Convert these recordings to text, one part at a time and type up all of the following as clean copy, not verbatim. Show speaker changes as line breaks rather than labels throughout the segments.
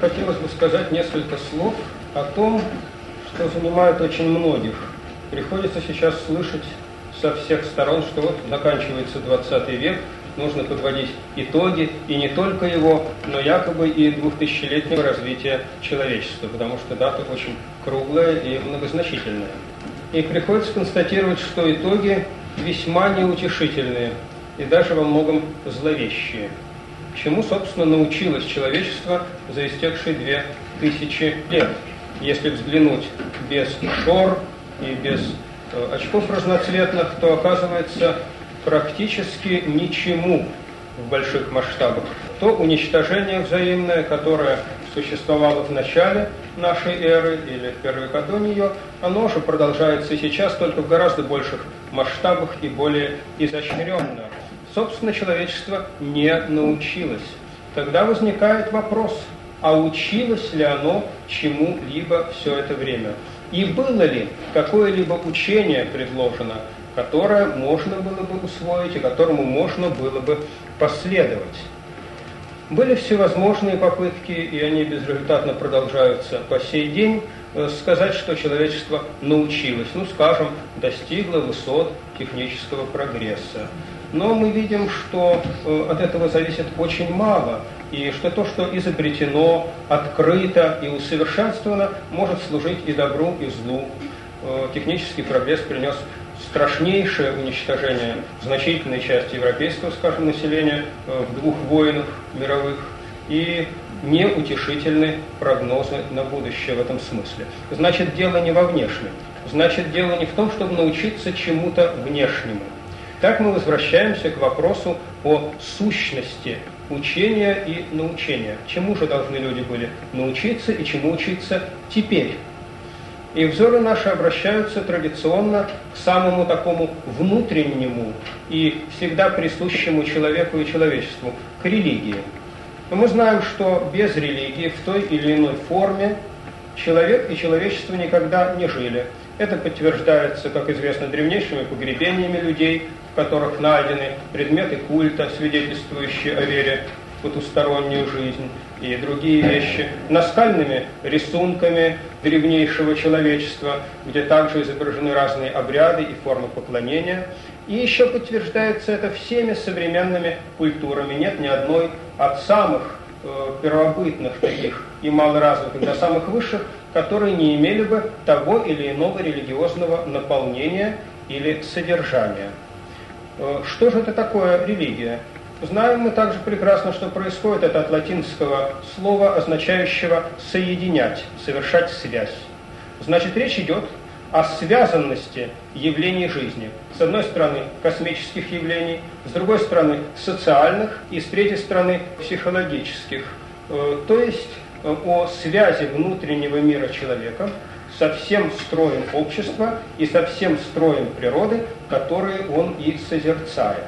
хотелось бы сказать несколько слов о том, что занимает очень многих. Приходится сейчас слышать со всех сторон, что вот заканчивается 20 век, нужно подводить итоги, и не только его, но якобы и 2000-летнего развития человечества, потому что дата очень круглая и многозначительная. И приходится констатировать, что итоги весьма неутешительные и даже во многом зловещие. Чему, собственно, научилось человечество за истекшие 2000 лет? Если взглянуть без шор и без очков разноцветных, то оказывается практически ничему в больших масштабах. То уничтожение взаимное, которое существовало в начале нашей эры или в первый века до нее, оно же продолжается и сейчас, только в гораздо больших масштабах и более изощренно. Собственно, человечество не научилось. Тогда возникает вопрос, а училось ли оно чему-либо все это время? И было ли какое-либо учение предложено, которое можно было бы усвоить и которому можно было бы последовать? Были всевозможные попытки, и они безрезультатно продолжаются по сей день, сказать, что человечество научилось, скажем, достигло высот технического прогресса. Но мы видим, что от этого зависит очень мало, и что то, что изобретено, открыто и усовершенствовано, может служить и добру, и злу. Технический прогресс принес страшнейшее уничтожение значительной части европейского, скажем, населения в 2 войнах мировых, и неутешительны прогнозы на будущее в этом смысле. Значит, дело не во внешнем. Значит, дело не в том, чтобы научиться чему-то внешнему. Так мы возвращаемся к вопросу о сущности учения и научения. Чему же должны люди были научиться и чему учиться теперь? И взоры наши обращаются традиционно к самому такому внутреннему и всегда присущему человеку и человечеству, к религии. Но мы знаем, что без религии в той или иной форме человек и человечество никогда не жили. Это подтверждается, как известно, древнейшими погребениями людей, в которых найдены предметы культа, свидетельствующие о вере в потустороннюю жизнь и другие вещи, наскальными рисунками древнейшего человечества, где также изображены разные обряды и формы поклонения. И еще подтверждается это всеми современными культурами. Нет ни одной от самых первобытных таких и малоразвитых до самых высших, которые не имели бы того или иного религиозного наполнения или содержания. Что же это такое религия? Знаем мы также прекрасно, что происходит это от латинского слова, означающего «соединять», «совершать связь». Значит, речь идет о связанности явлений жизни. С одной стороны, космических явлений, с другой стороны, социальных, и с третьей стороны, психологических. То есть о связи внутреннего мира человека со всем строем общества и со всем строем природы, который он и созерцает.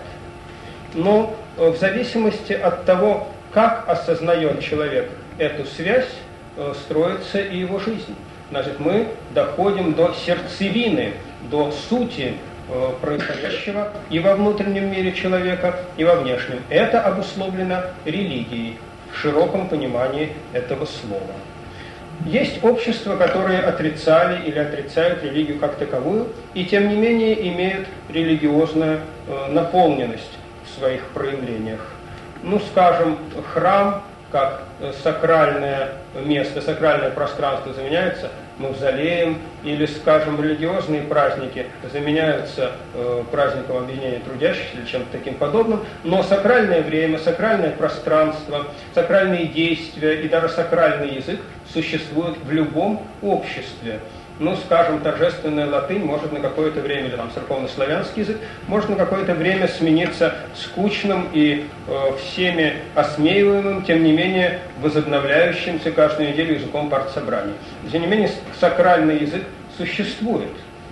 Но в зависимости от того, как осознает человек эту связь, строится и его жизнь. Значит, мы доходим до сердцевины, до сути происходящего и во внутреннем мире человека, и во внешнем. Это обусловлено религией в широком понимании этого слова. Есть общества, которые отрицали или отрицают религию как таковую, и тем не менее имеют религиозную наполненность в своих проявлениях. Скажем, храм как сакральное место, сакральное пространство заменяется мавзолеем, или, скажем, религиозные праздники заменяются праздником объединения трудящихся или чем-то таким подобным, но сакральное время, сакральное пространство, сакральные действия и даже сакральный язык существуют в любом обществе. Скажем, торжественная латынь может на какое-то время, или церковно-славянский язык, может на какое-то время смениться скучным и всеми осмеиваемым, тем не менее возобновляющимся каждую неделю языком партсобраний. Тем не менее, сакральный язык существует.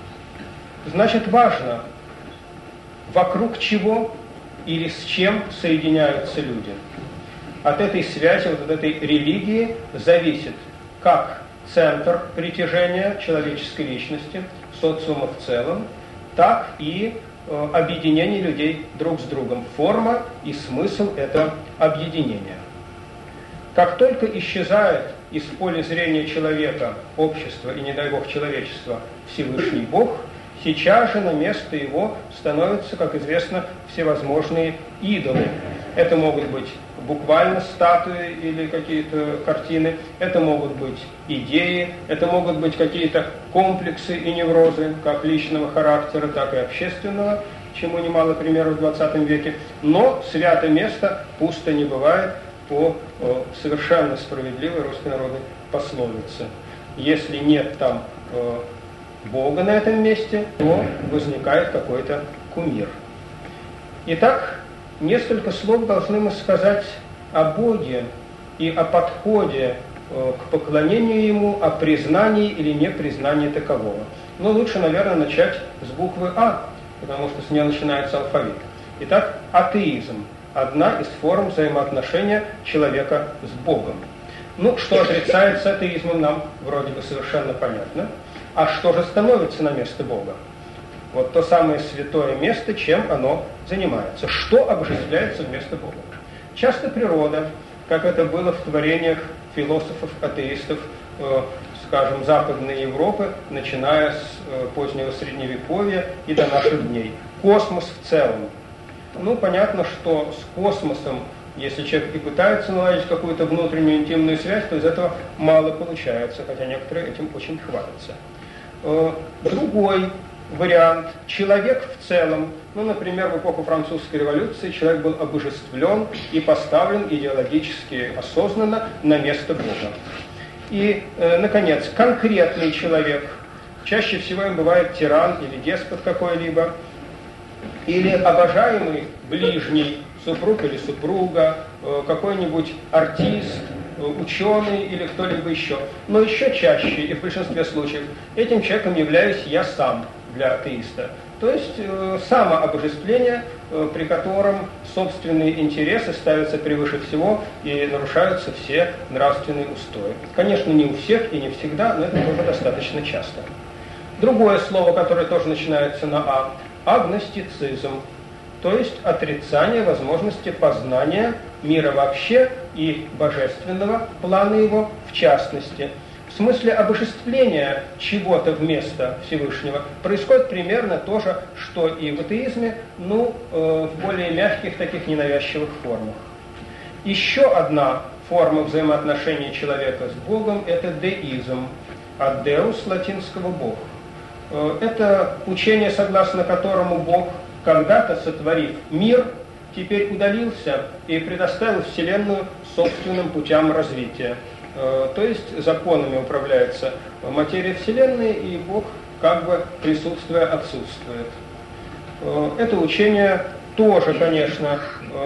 Значит, важно, вокруг чего или с чем соединяются люди. От этой связи, от этой религии зависит, как центр притяжения человеческой личности, социума в целом, так и объединение людей друг с другом. Форма и смысл этого объединения. Как только исчезает из поля зрения человека, общества и, не дай Бог, человечества Всевышний Бог, сейчас же на место его становятся, как известно, всевозможные идолы. Это могут быть буквально статуи или какие-то картины, это могут быть идеи, это могут быть какие-то комплексы и неврозы, как личного характера, так и общественного, чему немало примеров в 20 веке. Но святое место пусто не бывает, по совершенно справедливой русской народной пословице. Если нет там Бога на этом месте, то возникает какой-то кумир. Итак, несколько слов должны мы сказать о Боге и о подходе к поклонению Ему, о признании или непризнании такового. Но лучше, наверное, начать с буквы А, потому что с нее начинается алфавит. Итак, атеизм – одна из форм взаимоотношения человека с Богом. Ну, что отрицается атеизмом, нам вроде бы совершенно понятно. А что же становится на место Бога? Вот то самое святое место, чем оно занимается. Что обожествляется вместо Бога? Часто природа, как это было в творениях философов-атеистов, скажем, Западной Европы, начиная с позднего Средневековья и до наших дней. Космос в целом. Ну, понятно, что с космосом, если человек и пытается наладить какую-то внутреннюю интимную связь, то из этого мало получается, хотя некоторые этим очень хвалятся. Другой вариант – человек в целом. Ну, например, в эпоху французской революции человек был обожествлен и поставлен идеологически осознанно на место Бога. И, наконец, конкретный человек. Чаще всего им бывает тиран или деспот какой-либо, или обожаемый ближний, супруг или супруга, какой-нибудь артист, ученый или кто-либо еще. Но еще чаще, и в большинстве случаев, этим человеком являюсь я сам для атеиста. То есть самообожествление, при котором собственные интересы ставятся превыше всего и нарушаются все нравственные устои. Конечно, не у всех и не всегда, но это тоже достаточно часто. Другое слово, которое тоже начинается на «а», агностицизм, то есть отрицание возможности познания мира вообще и божественного плана его в частности. В смысле обожествления чего-то вместо Всевышнего происходит примерно то же, что и в атеизме, но в более мягких, таких ненавязчивых формах. Еще одна форма взаимоотношений человека с Богом – это деизм, от «деус» латинского «бог». Это учение, согласно которому Бог, когда-то сотворив мир, теперь удалился и предоставил Вселенную собственным путям развития. То есть законами управляется материя Вселенной, и Бог, как бы присутствуя, отсутствует. Это учение тоже, конечно,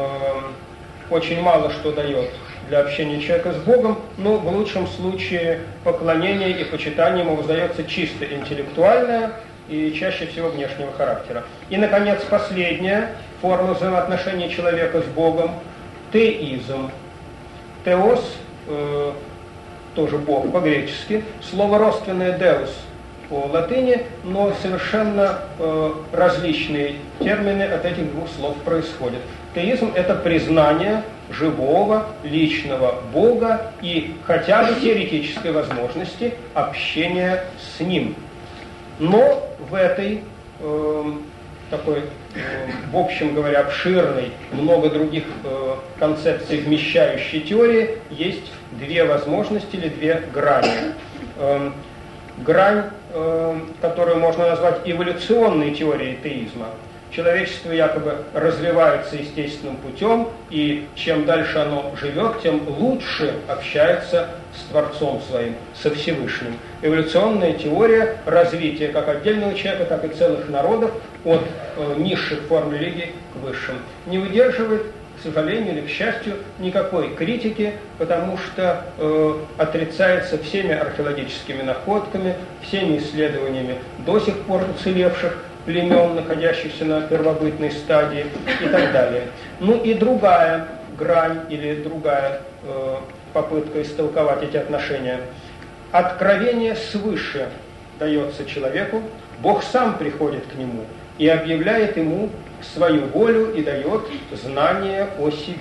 очень мало что дает для общения человека с Богом, но в лучшем случае поклонение и почитание ему воздается чисто интеллектуальное и чаще всего внешнего характера. И, наконец, последняя форма взаимоотношений человека с Богом – теизм. Теос тоже Бог по-гречески, слово родственное «деус» по латыни, но совершенно различные термины от этих двух слов происходят. Теизм – это признание живого, личного Бога и хотя бы теоретической возможности общения с Ним. Но в этой такой, в общем говоря, обширной, много других концепций вмещающей теории есть две возможности или две грани. Грань, которую можно назвать эволюционной теорией теизма. Человечество якобы развивается естественным путем, и чем дальше оно живет, тем лучше общается с Творцом своим, со Всевышним. Эволюционная теория развития как отдельного человека, так и целых народов от низших форм религии к высшим. Не выдерживает, к сожалению или к счастью, никакой критики, потому что отрицается всеми археологическими находками, всеми исследованиями до сих пор уцелевших племен, находящихся на первобытной стадии и так далее. Ну и другая грань или другая попытка истолковать эти отношения. Откровение свыше дается человеку, Бог сам приходит к нему и объявляет ему свою волю и дает знание о себе.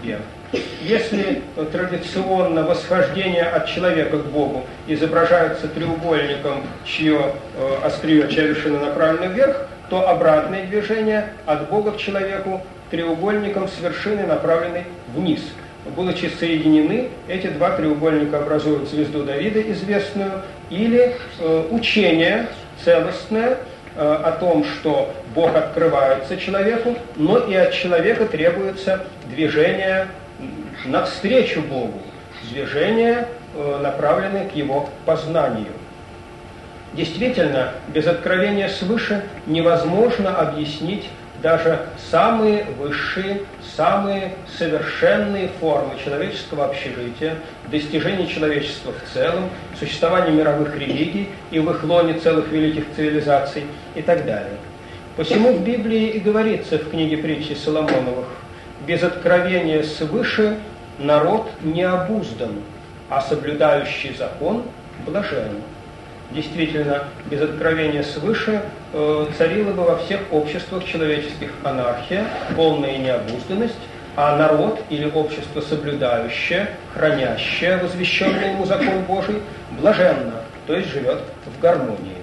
Если традиционно восхождение от человека к Богу изображается треугольником, чье острие, чья вершина направлена вверх, то обратное движение от Бога к человеку треугольником с вершины, направленной вниз. Будучи соединены, эти два треугольника образуют звезду Давида известную, или учение целостное о том, что Бог открывается человеку, но и от человека требуется движение навстречу Богу, движение, направленное к Его познанию. Действительно, без откровения свыше невозможно объяснить даже самые высшие, самые совершенные формы человеческого общежития, достижений человечества в целом, существования мировых религий и в их лоне целых великих цивилизаций и так далее. Посему в Библии и говорится в книге притчи Соломоновых: «Без откровения свыше народ не обуздан, а соблюдающий закон блажен». Действительно, без откровения свыше царила бы во всех обществах человеческих анархия, полная необузданность, а народ или общество соблюдающее, хранящее возвещенный ему закон Божий, блаженно, то есть живет в гармонии.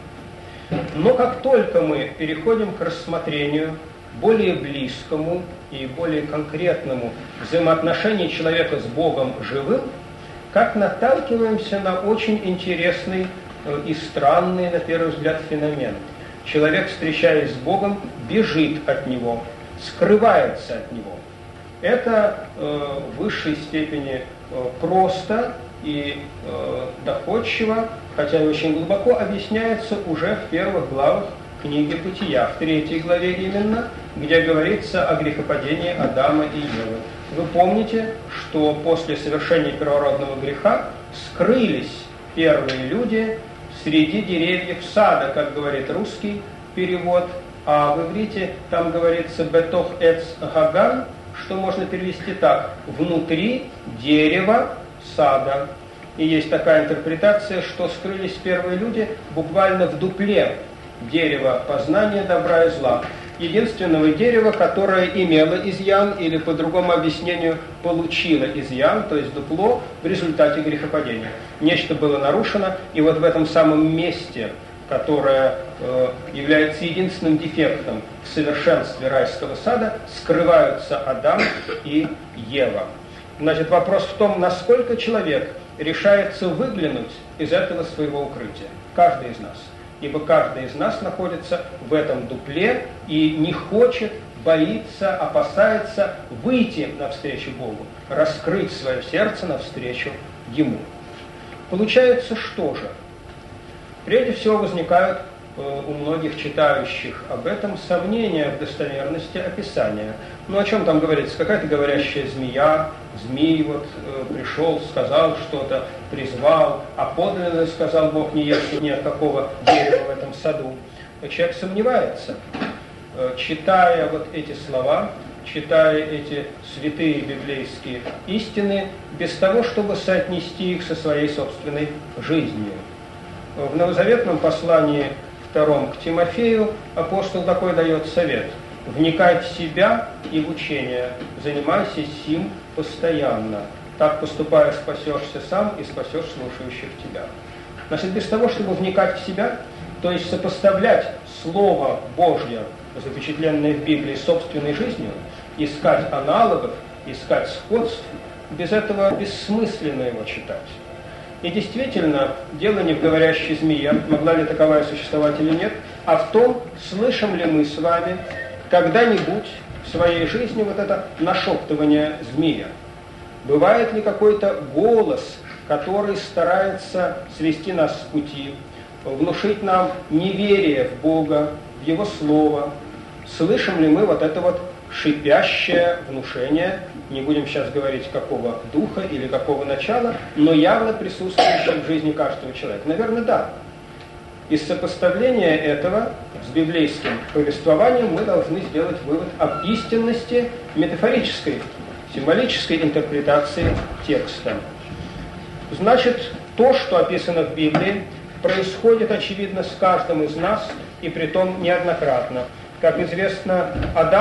Но как только мы переходим к рассмотрению более близкому и более конкретному взаимоотношению человека с Богом живым, как наталкиваемся на очень интересный и странный, на первый взгляд, феномен. Человек, встречаясь с Богом, бежит от Него, скрывается от Него. Это в высшей степени просто и доходчиво, хотя и очень глубоко, объясняется уже в первых главах книги Бытия, в 3 главе именно, где говорится о грехопадении Адама и Евы. Вы помните, что после совершения первородного греха скрылись первые люди среди деревьев сада, как говорит русский перевод, а в иврите там говорится «бетох эц гаган», что можно перевести так: «внутри дерева сада». И есть такая интерпретация, что скрылись первые люди буквально в дупле дерева познания добра и зла. Единственного дерева, которое имело изъян, или по другому объяснению получило изъян, то есть дупло, в результате грехопадения. Нечто было нарушено, и вот в этом самом месте, которое является единственным дефектом в совершенстве райского сада, скрываются Адам и Ева. Значит, вопрос в том, насколько человек решается выглянуть из этого своего укрытия. Каждый из нас. Ибо каждый из нас находится в этом дупле и не хочет, боится, опасается выйти навстречу Богу, раскрыть свое сердце навстречу Ему. Получается, что же? Прежде всего возникают у многих читающих об этом сомнения в достоверности описания. Ну о чем там говорится? Какая-то говорящая змея, змей вот пришел, сказал что-то, призвал, а подлинно сказал Бог: не ешьте ни от какого дерева в этом саду. Человек сомневается, читая вот эти слова, читая эти святые библейские истины, без того, чтобы соотнести их со своей собственной жизнью. В новозаветном послании 2 к Тимофею апостол такой дает совет: вникай в себя и в учение, занимайся сим постоянно. Так поступая, спасешься сам и спасешь слушающих тебя. Значит, без того, чтобы вникать в себя, то есть сопоставлять Слово Божье, запечатленное в Библии, с собственной жизнью, искать аналогов, искать сходств, без этого бессмысленно его читать. И действительно, дело не в говорящей змее, могла ли таковая существовать или нет, а в том, слышим ли мы с вами когда-нибудь в своей жизни вот это нашептывание змея. Бывает ли какой-то голос, который старается свести нас с пути, внушить нам неверие в Бога, в Его Слово? Слышим ли мы вот это вот шипящее внушение, не будем сейчас говорить какого духа или какого начала, но явно присутствующее в жизни каждого человека? Наверное, да. Из сопоставления этого с библейским повествованием мы должны сделать вывод об истинности метафорической, символической интерпретации текста. Значит, то, что описано в Библии, происходит, очевидно, с каждым из нас, и притом неоднократно. Как известно, Адам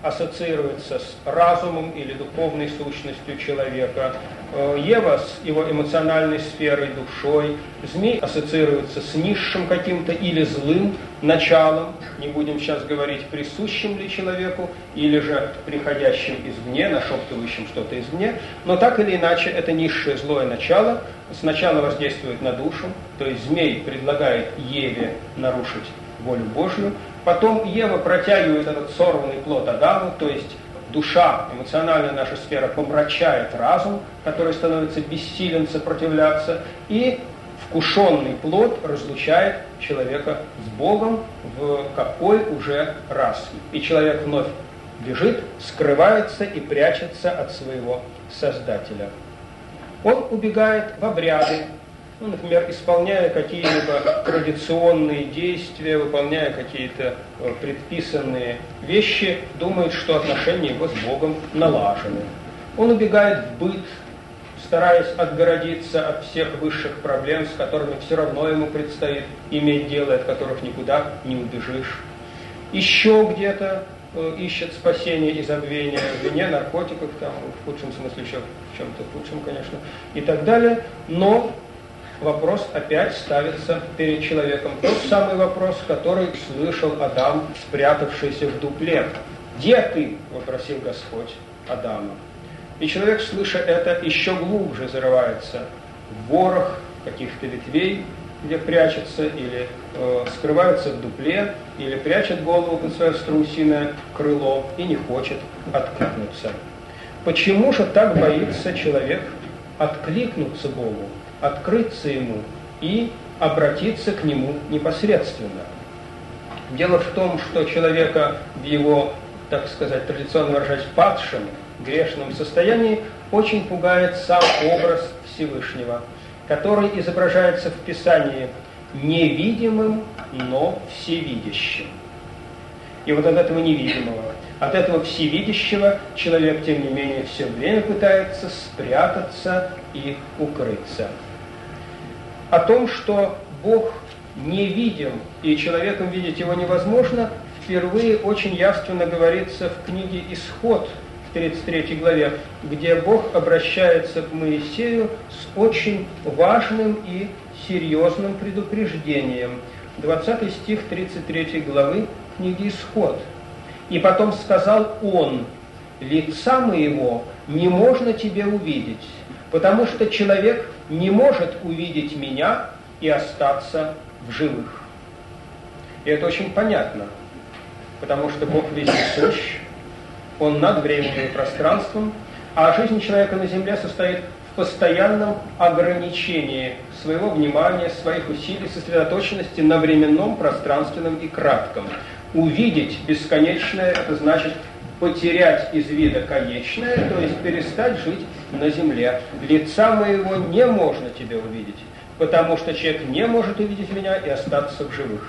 ассоциируется с разумом или духовной сущностью человека, Ева с его эмоциональной сферой, душой, змей ассоциируется с низшим каким-то или злым началом, не будем сейчас говорить, присущим ли человеку, или же приходящим извне, нашептывающим что-то извне, но так или иначе это низшее злое начало сначала воздействует на душу, то есть змей предлагает Еве нарушить волю Божью, потом Ева протягивает этот сорванный плод Адаму, то есть душа, эмоциональная наша сфера помрачает разум, который становится бессилен сопротивляться, и вкушенный плод разлучает человека с Богом в какой уже раз. И человек вновь бежит, скрывается и прячется от своего Создателя. Он убегает в обряды, например, исполняя какие-либо традиционные действия, выполняя какие-то предписанные вещи, думает, что отношения его с Богом налажены. Он убегает в быт, стараясь отгородиться от всех высших проблем, с которыми все равно ему предстоит иметь дело, от которых никуда не убежишь. Еще где-то ищет спасение и забвения в вине, наркотиках, там, в худшем смысле еще в чем-то худшем, конечно, и так далее. Но вопрос опять ставится перед человеком. Тот самый вопрос, который слышал Адам, спрятавшийся в дупле. «Где ты?» – вопросил Господь Адама. И человек, слыша это, еще глубже зарывается в ворох каких-то ветвей, где прячется, или скрывается в дупле, или прячет голову под свое страусиное крыло и не хочет откликнуться. Почему же так боится человек откликнуться Богу, открыться Ему и обратиться к Нему непосредственно? Дело в том, что человека в его, так сказать, традиционно выражаясь, падшем, грешном состоянии очень пугает сам образ Всевышнего, который изображается в Писании невидимым, но всевидящим. И вот от этого невидимого, от этого всевидящего человек, тем не менее, все время пытается спрятаться и укрыться. О том, что Бог невидим и человеком видеть его невозможно, впервые очень явственно говорится в книге «Исход», в 33 главе, где Бог обращается к Моисею с очень важным и серьезным предупреждением. 20 стих 33 главы книги «Исход». «И потом сказал он: лица моего не можно тебе увидеть, потому что человек не может увидеть меня и остаться в живых». И это очень понятно, потому что Бог вездесущ, Он над временем и пространством, а жизнь человека на земле состоит в постоянном ограничении своего внимания, своих усилий, сосредоточенности на временном, пространственном и кратком. Увидеть бесконечное – это значит потерять из вида конечное, то есть перестать жить на земле. Лица моего не можно тебе увидеть, потому что человек не может увидеть меня и остаться в живых.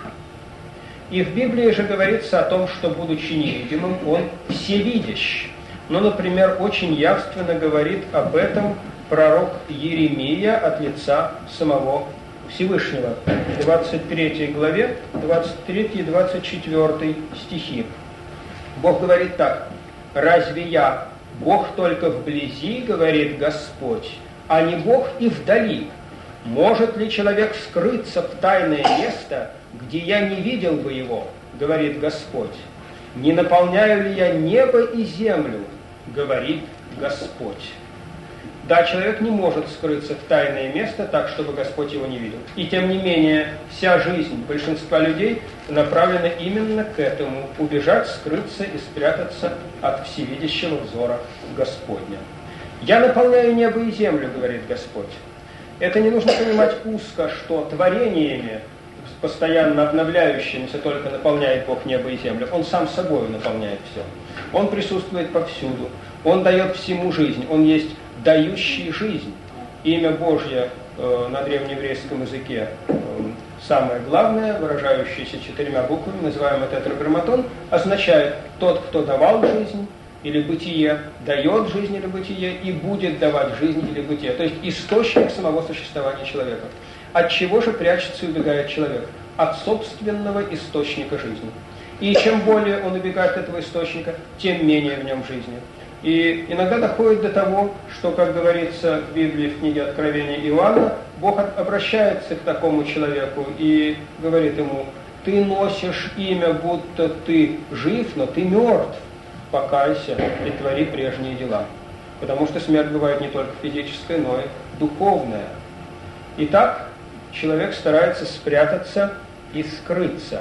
И в Библии же говорится о том, что, будучи невидимым, он всевидящ. Ну, например, очень явственно говорит об этом пророк Иеремия от лица самого Всевышнего. В 23 главе, 23 и 24 стихи. Бог говорит так: «Разве я Бог только вблизи, говорит Господь, а не Бог и вдали? Может ли человек скрыться в тайное место, где я не видел бы его, говорит Господь? Не наполняю ли я небо и землю, говорит Господь». Да, человек не может скрыться в тайное место так, чтобы Господь его не видел. И тем не менее, вся жизнь большинства людей направлена именно к этому – убежать, скрыться и спрятаться от всевидящего взора Господня. «Я наполняю небо и землю, говорит Господь». Это не нужно понимать узко, что творениями, постоянно обновляющимися, только наполняет Бог небо и землю. Он сам собой наполняет все. Он присутствует повсюду. Он дает всему жизнь. Он есть дающий жизнь. Имя Божье на древнееврейском языке самое главное, выражающееся 4 буквами, называемое тетраграмматон, означает «тот, кто давал жизнь» или «бытие», дает жизнь или бытие и будет давать жизнь или бытие. То есть источник самого существования человека. От чего же прячется и убегает человек? От собственного источника жизни. И чем более он убегает от этого источника, тем менее в нем жизни. И иногда доходит до того, что, как говорится в Библии, в книге Откровения Иоанна, Бог обращается к такому человеку и говорит ему: ты носишь имя, будто ты жив, но ты мертв. Покайся и твори прежние дела. Потому что смерть бывает не только физическая, но и духовная. Итак, человек старается спрятаться и скрыться.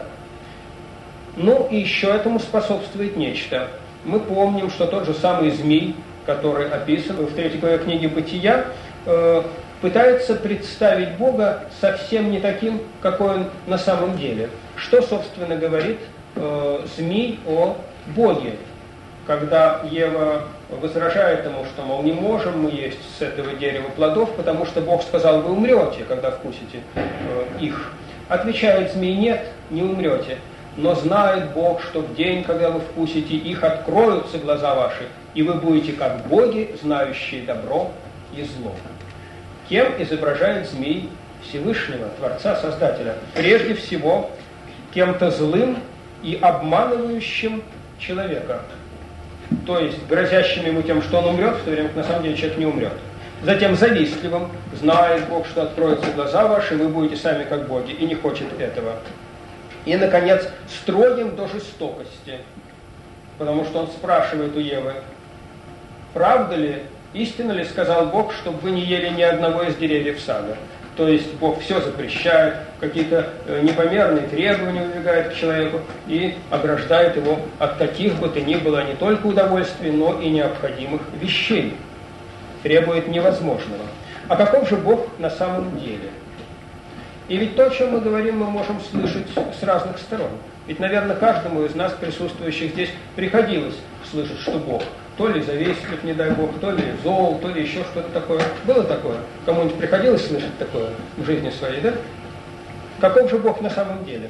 Ну и еще этому способствует нечто. Мы помним, что тот же самый змей, который описан в 3 главе книги «Бытия», пытается представить Бога совсем не таким, какой он на самом деле. Что, собственно, говорит змей о Боге? Когда Ева возражает ему, что, мол, не можем мы есть с этого дерева плодов, потому что Бог сказал: вы умрете, когда вкусите их. Отвечает змей: нет, не умрете. Но знает Бог, что в день, когда вы вкусите их, откроются глаза ваши, и вы будете как боги, знающие добро и зло. Кем изображает змей Всевышнего, Творца, Создателя? Прежде всего, кем-то злым и обманывающим человека. То есть грозящим ему тем, что он умрет, в то время как на самом деле человек не умрет. Затем завистливым: знает Бог, что откроются глаза ваши, вы будете сами как боги, и не хочет этого. И, наконец, строгим до жестокости, потому что он спрашивает у Евы: правда ли, истинно ли сказал Бог, чтобы вы не ели ни одного из деревьев сада? То есть Бог все запрещает, какие-то непомерные требования выдвигает к человеку и ограждает его от каких бы то ни было не только удовольствий, но и необходимых вещей. Требует невозможного. А каков же Бог на самом деле? И ведь то, о чем мы говорим, мы можем слышать с разных сторон. Ведь, наверное, каждому из нас, присутствующих здесь, приходилось слышать, что Бог то ли завистлив, не дай Бог, то ли зол, то ли еще что-то такое. Было такое? Кому-нибудь приходилось слышать такое в жизни своей, да? Каков же Бог на самом деле?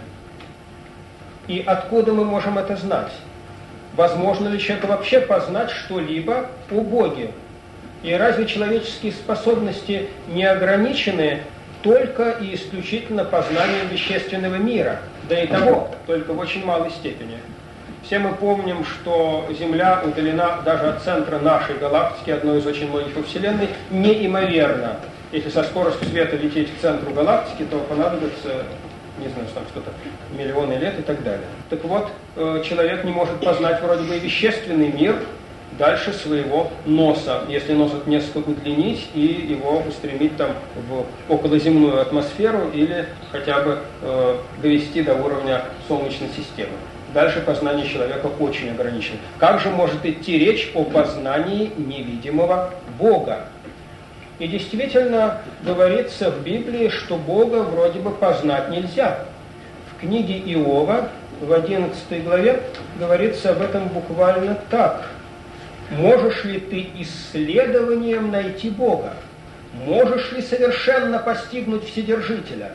И откуда мы можем это знать? Возможно ли человеку вообще познать что-либо о Боге? И разве человеческие способности не ограничены только и исключительно познанием вещественного мира? Да и того, только в очень малой степени. Все мы помним, что Земля удалена даже от центра нашей галактики, одной из очень многих во Вселенной, неимоверно. Если со скоростью света лететь к центру галактики, то понадобится, не знаю, там что-то, миллионы лет и так далее. Так вот, человек не может познать вроде бы вещественный мир дальше своего носа, если нос несколько удлинить и его устремить там в околоземную атмосферу или хотя бы довести до уровня Солнечной системы. Дальше познание человека очень ограничено. Как же может идти речь о познании невидимого Бога? И действительно говорится в Библии, что Бога вроде бы познать нельзя. В книге Иова, в 11 главе, говорится об этом буквально так. «Можешь ли ты исследованием найти Бога? Можешь ли совершенно постигнуть Вседержителя?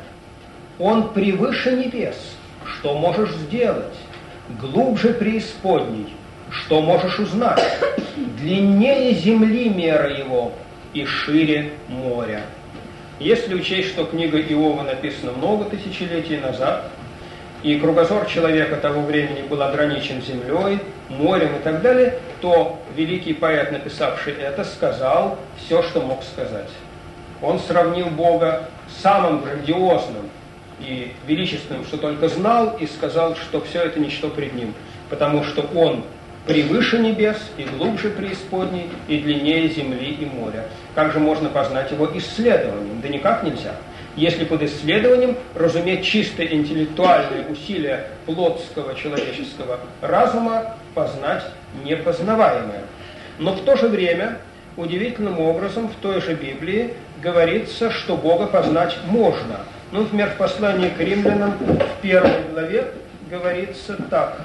Он превыше небес. Что можешь сделать? Глубже преисподней. Что можешь узнать? Длиннее земли мера его и шире моря». Если учесть, что книга Иова написана много тысячелетий назад, и кругозор человека того времени был ограничен землей, морем и так далее, то великий поэт, написавший это, сказал все, что мог сказать. Он сравнил Бога с самым грандиозным и величественным, что только знал, и сказал, что все это ничто пред ним, потому что он превыше небес и глубже преисподней и длиннее земли и моря. Как же можно познать его исследованием? Да никак нельзя. Если под исследованием разуметь чисто интеллектуальные усилия плотского человеческого разума, познать непознаваемое. Но в то же время удивительным образом в той же Библии говорится, что Бога познать можно. Ну, например, в послании к римлянам в 1 главе говорится так.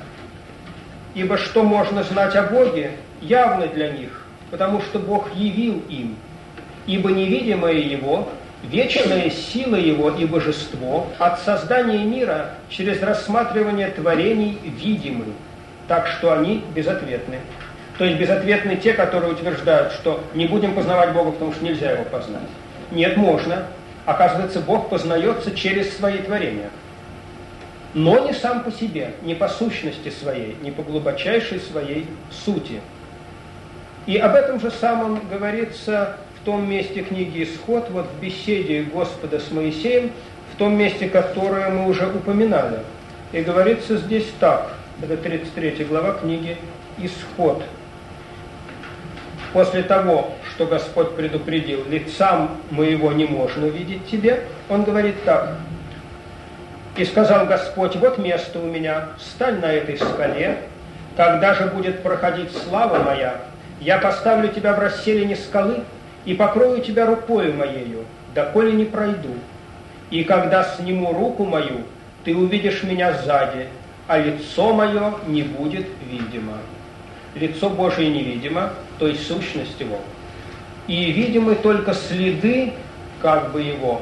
«Ибо что можно знать о Боге, явно для них, потому что Бог явил им. Ибо невидимое Его, вечная сила Его и божество от создания мира через рассматривание творений видимы, так что они безответны». То есть безответны те, которые утверждают, что не будем познавать Бога, потому что нельзя Его познать. Нет, можно. Оказывается, Бог познается через свои творения. но не сам по себе, не по сущности своей, не по глубочайшей своей сути. И об этом же самом говорится в том месте книги «Исход», вот в беседе Господа с Моисеем, в том месте, которое мы уже упоминали. И говорится здесь так, это 33 глава книги «Исход». После того, что Господь предупредил, лица моего не можно видеть тебе, он говорит так. И сказал Господь, вот место у меня, стань на этой скале, когда же будет проходить слава моя, я поставлю тебя в расселине скалы и покрою тебя рукою моею, доколе не пройду. И когда сниму руку мою, ты увидишь меня сзади, а лицо мое не будет видимо. Лицо Божие невидимо, то есть сущность его. И видимы только следы его,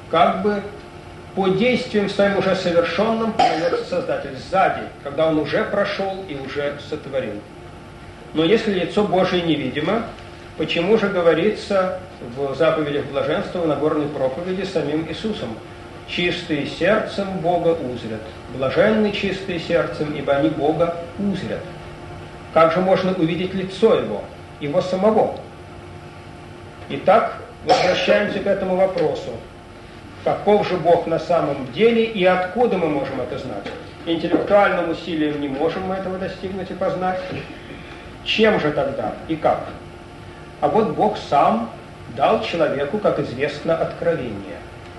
по действиям своим уже совершенным появится Создатель сзади, когда он уже прошел и уже сотворил. Но если лицо Божие невидимо, почему же говорится в заповедях блаженства, в Нагорной проповеди самим Иисусом? Чистые сердцем Бога узрят, блаженны чистые сердцем, ибо они Бога узрят. Как же можно увидеть лицо его самого? Итак, возвращаемся к этому вопросу. Каков же Бог на самом деле и откуда мы можем это знать? Интеллектуальным усилием не можем мы этого достигнуть и познать. Чем же тогда и как? А вот Бог сам дал человеку, как известно, откровение.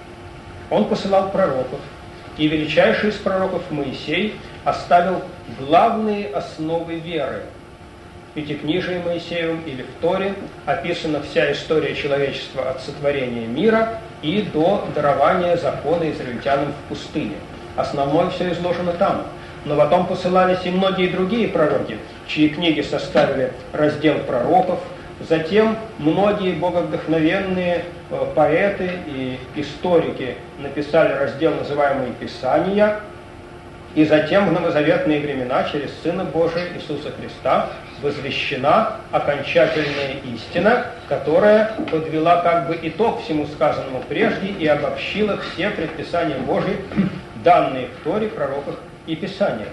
Он посылал пророков, и величайший из пророков Моисей оставил главные основы веры. В Пятикнижии Моисеевом или в Торе описана вся история человечества от сотворения мира и до дарования закона израильтянам в пустыне. Основное все изложено там. Но потом посылались и многие другие пророки, чьи книги составили раздел пророков. Затем многие боговдохновенные поэты и историки написали раздел, называемый «Писания». И затем в новозаветные времена через Сына Божия Иисуса Христа возвещена окончательная истина, которая подвела итог всему сказанному прежде и обобщила все предписания Божьи, данные в Торе, пророках и Писаниях.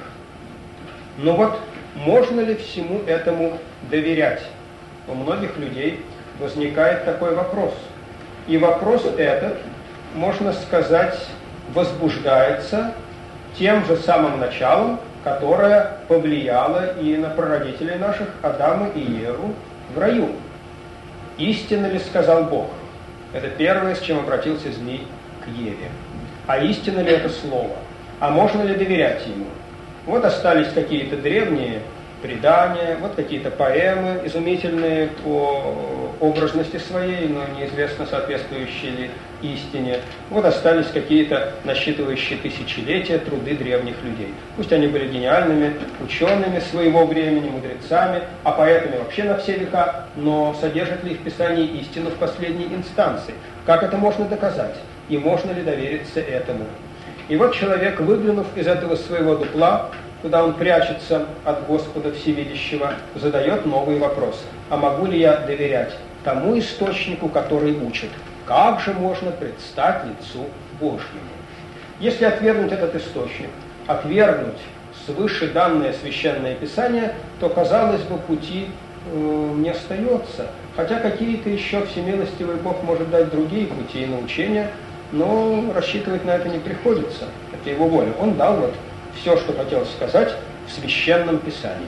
Но вот можно ли всему этому доверять? У многих людей возникает такой вопрос. И вопрос этот, можно сказать, возбуждается тем же самым началом, которое повлияло и на прародителей наших, Адама и Еву, в раю. «Истинно ли сказал Бог?» Это первое, с чем обратился змей к Еве. А истинно ли это слово? А можно ли доверять ему? Вот остались какие-то древние предания, вот какие-то поэмы, изумительные по образности своей, но неизвестно, соответствующие ли истине. Вот остались какие-то насчитывающие тысячелетия труды древних людей. Пусть они были гениальными учеными своего времени, мудрецами, а поэтами вообще на все века, но содержит ли их Писание истину в последней инстанции? Как это можно доказать? И можно ли довериться этому? И вот человек, выглянув из этого своего дупла, куда он прячется от Господа Всевидящего, задает новый вопрос. А могу ли я доверять тому источнику, который учит? Как же можно предстать лицу Божьему? Если отвергнуть этот источник, отвергнуть свыше данное Священное Писание, то, казалось бы, пути не остается. Хотя какие-то еще всемилостивый Бог может дать другие пути и научения, но рассчитывать на это не приходится. Это его воля. Он дал все, что хотел сказать в Священном Писании.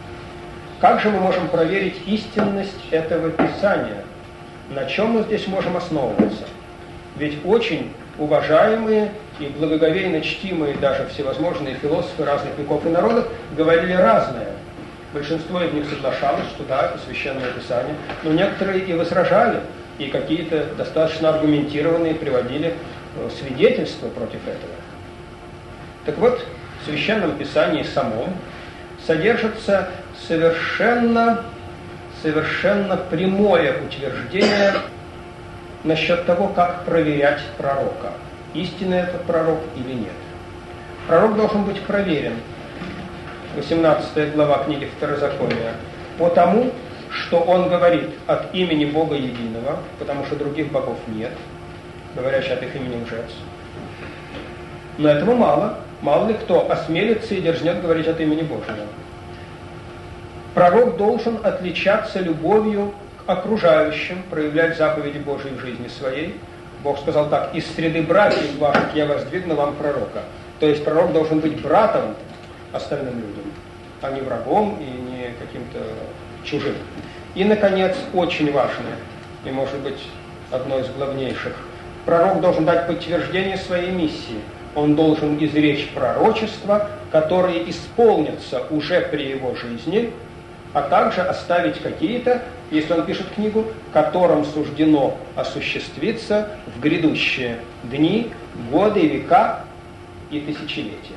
Как же мы можем проверить истинность этого Писания? На чем мы здесь можем основываться? Ведь очень уважаемые и благоговейно чтимые даже всевозможные философы разных веков и народов говорили разное. Большинство из них соглашалось, что да, это Священное Писание, но некоторые и возражали, и какие-то достаточно аргументированные приводили свидетельства против этого. Так вот, в Священном Писании самом содержится совершенно прямое утверждение насчет того, как проверять пророка. Истинный это пророк или нет. Пророк должен быть проверен. 18 глава книги Второзакония. Потому, что он говорит от имени Бога Единого, потому что других богов нет, говорящий от их имени лжец. Но этого мало. Мало ли кто осмелится и дерзнет говорить от имени Божьего. Пророк должен отличаться любовью к окружающим, проявлять заповеди Божьей в жизни своей. Бог сказал так: из среды братьев ваших я воздвигну вам пророка. То есть пророк должен быть братом остальным людям, а не врагом и не каким-то чужим. И, наконец, очень важное, и, может быть, одно из главнейших, пророк должен дать подтверждение своей миссии. Он должен изречь пророчества, которые исполнятся уже при его жизни, а также оставить какие-то, если он пишет книгу, которым суждено осуществиться в грядущие дни, годы, века и тысячелетия.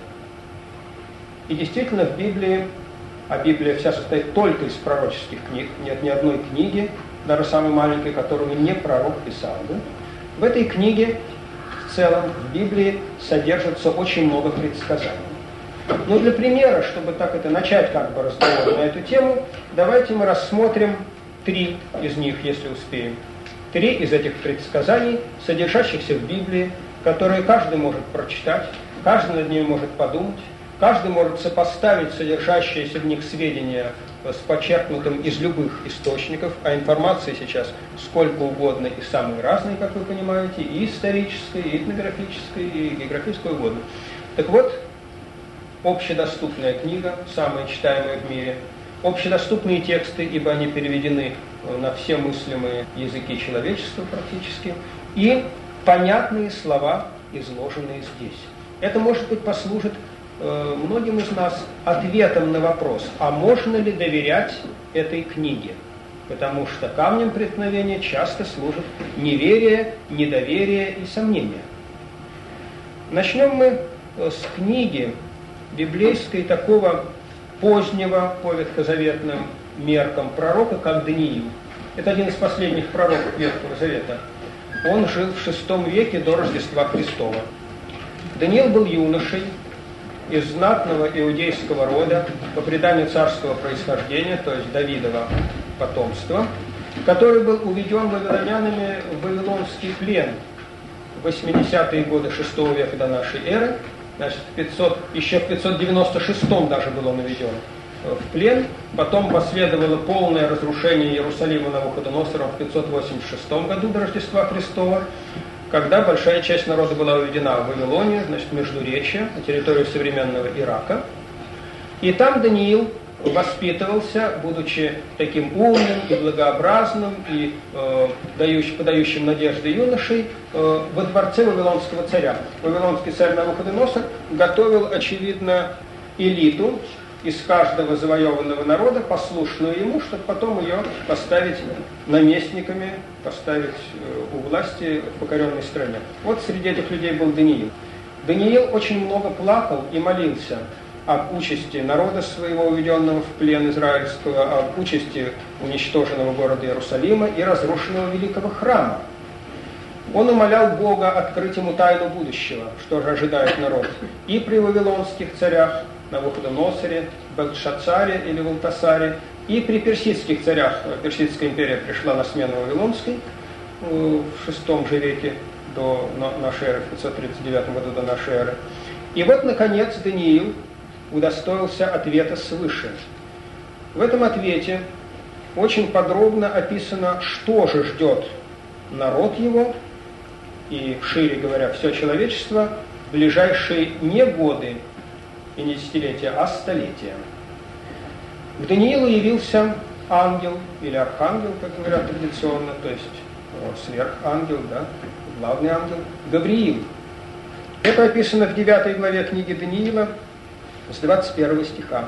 И действительно в Библии, а Библия вся состоит только из пророческих книг, нет ни одной книги, даже самой маленькой, которую не пророк писал. Да? В этой книге в целом в Библии содержится очень много предсказаний. Но для примера, чтобы так это начать как бы разговор на эту тему, давайте мы рассмотрим 3 из них, если успеем. 3 из этих предсказаний, содержащихся в Библии, которые каждый может прочитать, каждый над ними может подумать, каждый может сопоставить содержащиеся в них сведения с почерпнутым из любых источников, а информации сейчас сколько угодно и самые разные, как вы понимаете, и исторической, и этнографической, и географической угодно. Так вот, общедоступная книга, самая читаемая в мире, общедоступные тексты, ибо они переведены на все мыслимые языки человечества практически, и понятные слова, изложенные здесь. Это, может быть, послужит многим из нас ответом на вопрос, а можно ли доверять этой книге? Потому что камнем преткновения часто служит неверие, недоверие и сомнение. Начнем мы с книги библейской такого позднего по ветхозаветным меркам пророка, как Даниил. Это один из последних пророков Ветхого Завета. Он жил в VI веке до Рождества Христова. Даниил был юношей из знатного иудейского рода, по преданию царского происхождения, то есть Давидова потомства, который был уведен вавилонянами в вавилонский плен в 80-е годы VI века до нашей эры. Значит, еще в 596-м даже был он уведен в плен. Потом последовало полное разрушение Иерусалима Навуходоносором в 586 году до Рождества Христова, когда большая часть народа была уведена в Вавилонию, значит, Междуречье, на территорию современного Ирака. И там Даниил воспитывался, будучи таким умным и благообразным, и подающим надежды юношей, во дворце вавилонского царя. Вавилонский царь Навуходоносор готовил, очевидно, элиту из каждого завоеванного народа, послушную ему, чтобы потом ее поставить наместниками, поставить у власти в покоренной стране. Вот среди этих людей был Даниил. Даниил очень много плакал и молился об участи народа своего, уведенного в плен израильского, об участи уничтоженного города Иерусалима и разрушенного великого храма. Он умолял Бога открыть ему тайну будущего, что же ожидает народ, и при вавилонских царях, Навуходоносоре, Белтшацаре или Валтасаре, и при персидских царях. Персидская империя пришла на смену вавилонской в VI же веке до нашей эры, в 539 году до нашей эры. И вот, наконец, Даниил удостоился ответа свыше. В этом ответе очень подробно описано, что же ждет народ его, и, шире говоря, все человечество, в ближайшие не годы и не десятилетия, а столетия. К Даниилу явился ангел, или архангел, как говорят традиционно, то есть сверхангел, да, главный ангел, Гавриил. Это описано в 9 главе книги Даниила, с 21 стиха.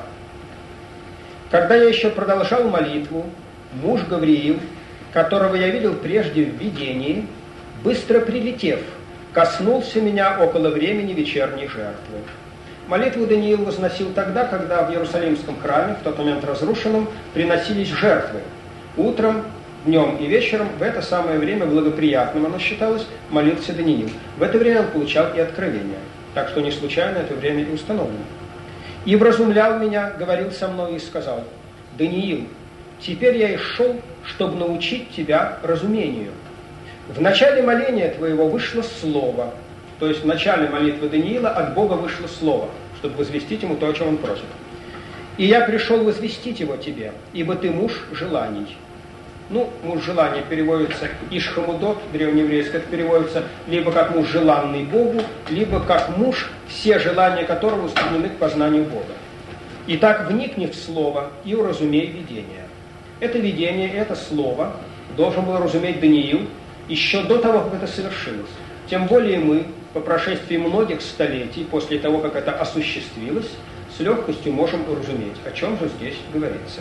«Когда я еще продолжал молитву, муж Гавриил, которого я видел прежде в видении, быстро прилетев, коснулся меня около времени вечерней жертвы. Молитву Даниил возносил тогда, когда в Иерусалимском храме, в тот момент разрушенном, приносились жертвы. Утром, днем и вечером, в это самое время, благоприятным оно считалось, молился Даниил. В это время он получал и откровение. Так что не случайно это время и установлено. И вразумлял меня, говорил со мной и сказал: Даниил, теперь я и шел, чтобы научить тебя разумению. В начале моления твоего вышло слово, То есть в начале молитвы Даниила от Бога вышло слово, чтобы возвестить ему то, о чем он просит. «И я пришел возвестить его тебе, ибо ты муж желаний». Муж желания переводится Ишхамудот, древнееврейское, это переводится либо как муж желанный Богу, либо как муж, все желания которого устремлены к познанию Бога. Итак, вникни в слово и уразумей видение. Это видение, это слово должен был разуметь Даниил еще до того, как это совершилось. Тем более мы, по прошествии многих столетий, после того, как это осуществилось, с легкостью можем уразуметь, о чем же здесь говорится.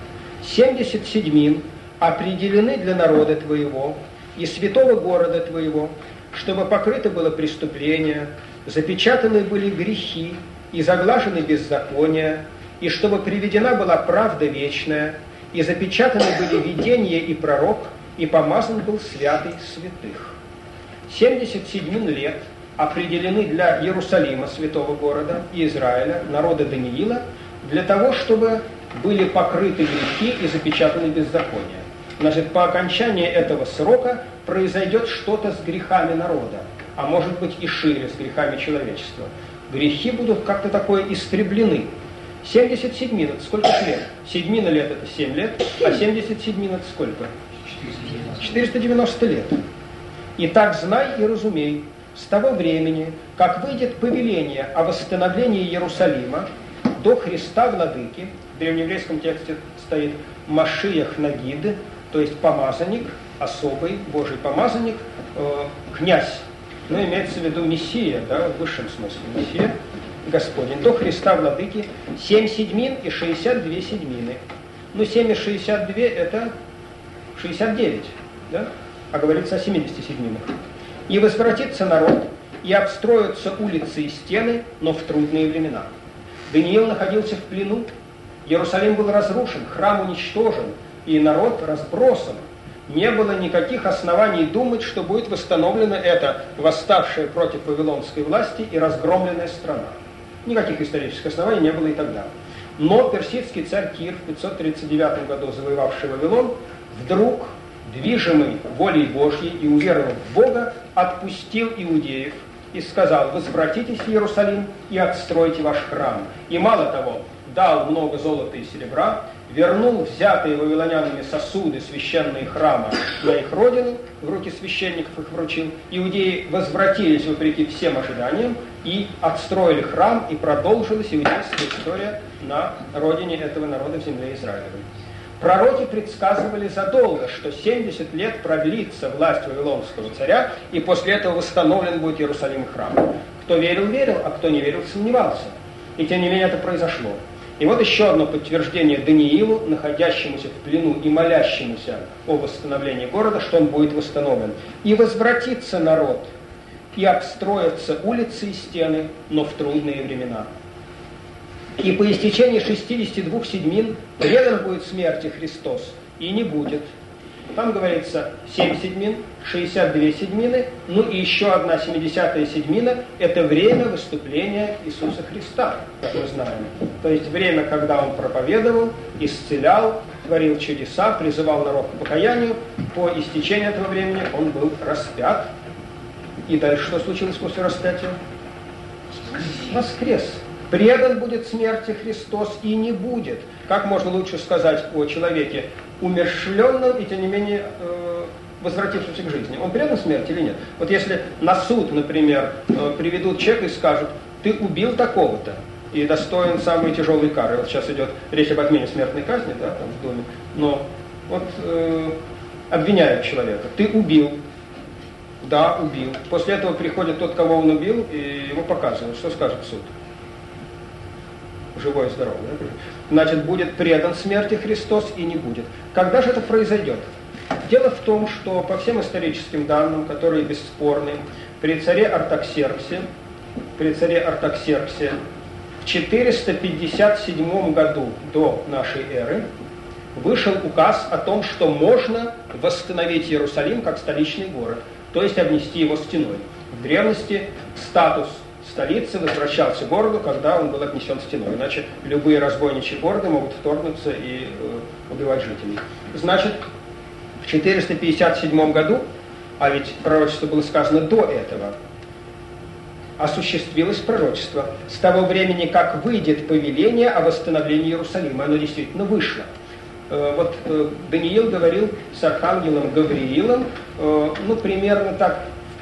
70 седьмин определены для народа твоего и святого города твоего, чтобы покрыто было преступление, запечатаны были грехи и заглажены беззакония, и чтобы приведена была правда вечная, и запечатаны были видение и пророк, и помазан был святый святых. 70 седьмин лет определены для Иерусалима, святого города, и Израиля, народа Даниила, для того, чтобы были покрыты грехи и запечатаны беззакония. Значит, по окончании этого срока произойдет что-то с грехами народа, а может быть и шире, с грехами человечества. Грехи будут как-то такое истреблены. 70 седьмин, это сколько лет? Седьмина лет это 7 лет, а 70 седьмин это сколько? 490 лет. Итак, знай и разумей, с того времени, как выйдет повеление о восстановлении Иерусалима до Христа Владыки, в древнееврейском тексте стоит Машиах Нагид, то есть помазанник, особый Божий помазанник, князь, имеется в виду Мессия, да, в высшем смысле, Мессия Господень, до Христа Владыки 7 седьмин и 62 седьмины. 7 и 62 это 69, да? А говорится о 70 седьминах. И возвратится народ, и обстроятся улицы и стены, но в трудные времена. Даниил находился в плену, Иерусалим был разрушен, храм уничтожен, и народ разбросан. Не было никаких оснований думать, что будет восстановлена эта восставшая против вавилонской власти и разгромленная страна. Никаких исторических оснований не было и тогда. Но персидский царь Кир в 539 году, завоевавший Вавилон, вдруг, движимый волей Божьей и уверовав в Бога, отпустил иудеев и сказал: возвратитесь в Иерусалим и отстройте ваш храм. И мало того, дал много золота и серебра, вернул взятые вавилонянами сосуды, священные храма, на их родину, в руки священников их вручил. Иудеи возвратились вопреки всем ожиданиям и отстроили храм, и продолжилась иудейская история на родине этого народа, в земле Израилевой. Пророки предсказывали задолго, что 70 лет продлится власть вавилонского царя, и после этого восстановлен будет Иерусалим и храм. Кто верил, верил, а кто не верил, сомневался. И тем не менее это произошло. И вот еще одно подтверждение Даниилу, находящемуся в плену и молящемуся о восстановлении города, что он будет восстановлен. «И возвратится народ, и обстроятся улицы и стены, но в трудные времена. И по истечении 62 седьмин предан будет смерти Христос, и не будет». Там говорится 7 седьмин, 62 седьмины, и еще одна 70-я седьмина – это время выступления Иисуса Христа, как мы знаем. То есть время, когда Он проповедовал, исцелял, творил чудеса, призывал народ к покаянию. По истечении этого времени Он был распят. И дальше что случилось после распятия? Воскрес. Предан будет смерти Христос и не будет. Как можно лучше сказать о человеке умерщвленном и, тем не менее, возвратившемся к жизни? Он предан смерти или нет? Вот если на суд, например, приведут человека и скажут: ты убил такого-то и достоин самой тяжелой кары. Вот сейчас идет речь об отмене смертной казни, да, там в доме. Но вот обвиняют человека: ты убил. Да, убил. После этого приходит тот, кого он убил, и ему показывают, что скажет суд. Живой и здоровый. Да? Значит, будет предан смерти Христос и не будет. Когда же это произойдет? Дело в том, что по всем историческим данным, которые бесспорны, при царе Артаксерксе в 457 году до нашей эры вышел указ о том, что можно восстановить Иерусалим как столичный город, то есть обнести его стеной. В древности статус столицы возвращался к городу, когда он был обнесен стеной. Иначе любые разбойничьи города могут вторгнуться и убивать жителей. Значит, в 457 году, а ведь пророчество было сказано до этого, осуществилось пророчество. С того времени, как выйдет повеление о восстановлении Иерусалима, оно действительно вышло. Даниил говорил с архангелом Гавриилом, примерно так в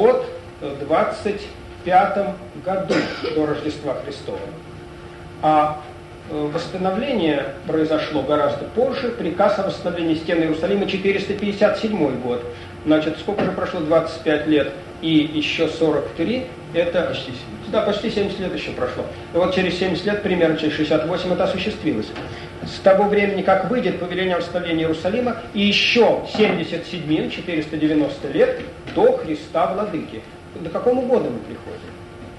525 году до Рождества Христова. А восстановление произошло гораздо позже, приказ о восстановлении стен Иерусалима 457 год. Значит, сколько же прошло? 25 лет и еще 43, это почти 70. Да, почти 70 лет еще прошло. И вот через 70 лет, примерно через 68, это осуществилось. С того времени, как выйдет повеление о восстановлении Иерусалима, и еще 77, 490 лет до Христа Владыки. До какому году мы приходим?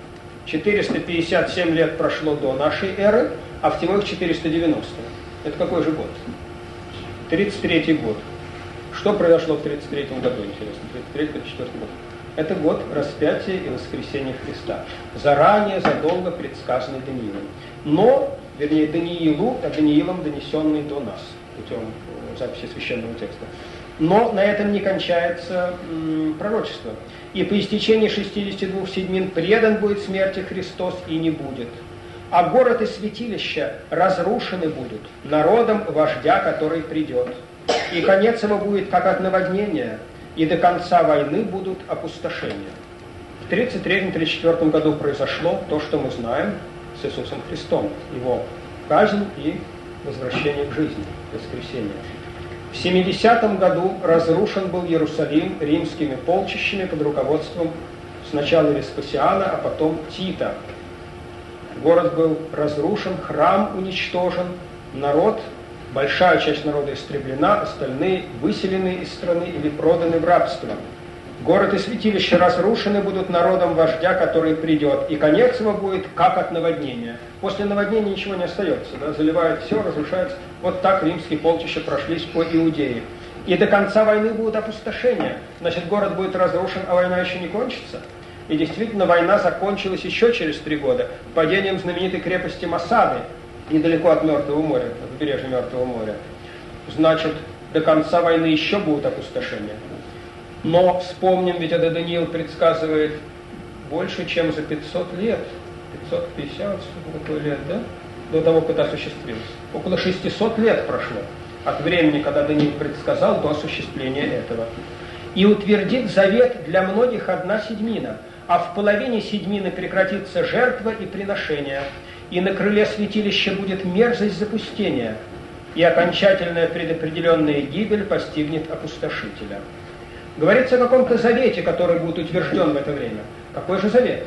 457 лет прошло до нашей эры, а всего их 490. Это какой же год? 33-й год. Что произошло в 33-м году, интересно? 33-34 год. Это год распятия и воскресения Христа. Заранее, задолго предсказанный Даниилом. Даниилом донесенный до нас путем записи священного текста. Но на этом не кончается пророчество. И по истечении 62 седмин предан будет смерти Христос и не будет. А город и святилище разрушены будут народом вождя, который придет. И конец его будет как от наводнения, и до конца войны будут опустошения. В 33-34 году произошло то, что мы знаем с Иисусом Христом, его казнь и возвращение к жизни, воскресение. В 70 году разрушен был Иерусалим римскими полчищами под руководством сначала Веспасиана, а потом Тита. Город был разрушен, храм уничтожен, большая часть народа истреблена, остальные выселены из страны или проданы в рабство. Город и святилище разрушены будут народом вождя, который придет, и конец его будет как от наводнения. После наводнения ничего не остается, заливает все, разрушается. Вот так римские полчища прошлись по Иудее. И до конца войны будут опустошения. Значит, город будет разрушен, а война еще не кончится. И действительно, война закончилась еще через 3 года падением знаменитой крепости Масады, недалеко от Мертвого моря, от побережья Мертвого моря. Значит, до конца войны еще будут опустошения. Но вспомним, ведь это Даниил предсказывает больше, чем за 500 лет. 550 лет, да? До того, как это осуществилось. Около 600 лет прошло от времени, когда Даниил предсказал, до осуществления этого. И утвердит завет для многих 1/7, а в половине седьмины прекратится жертва и приношение, и на крыле святилища будет мерзость запустения, и окончательная предопределенная гибель постигнет опустошителя. Говорится о каком-то завете, который будет утвержден в это время. Какой же завет?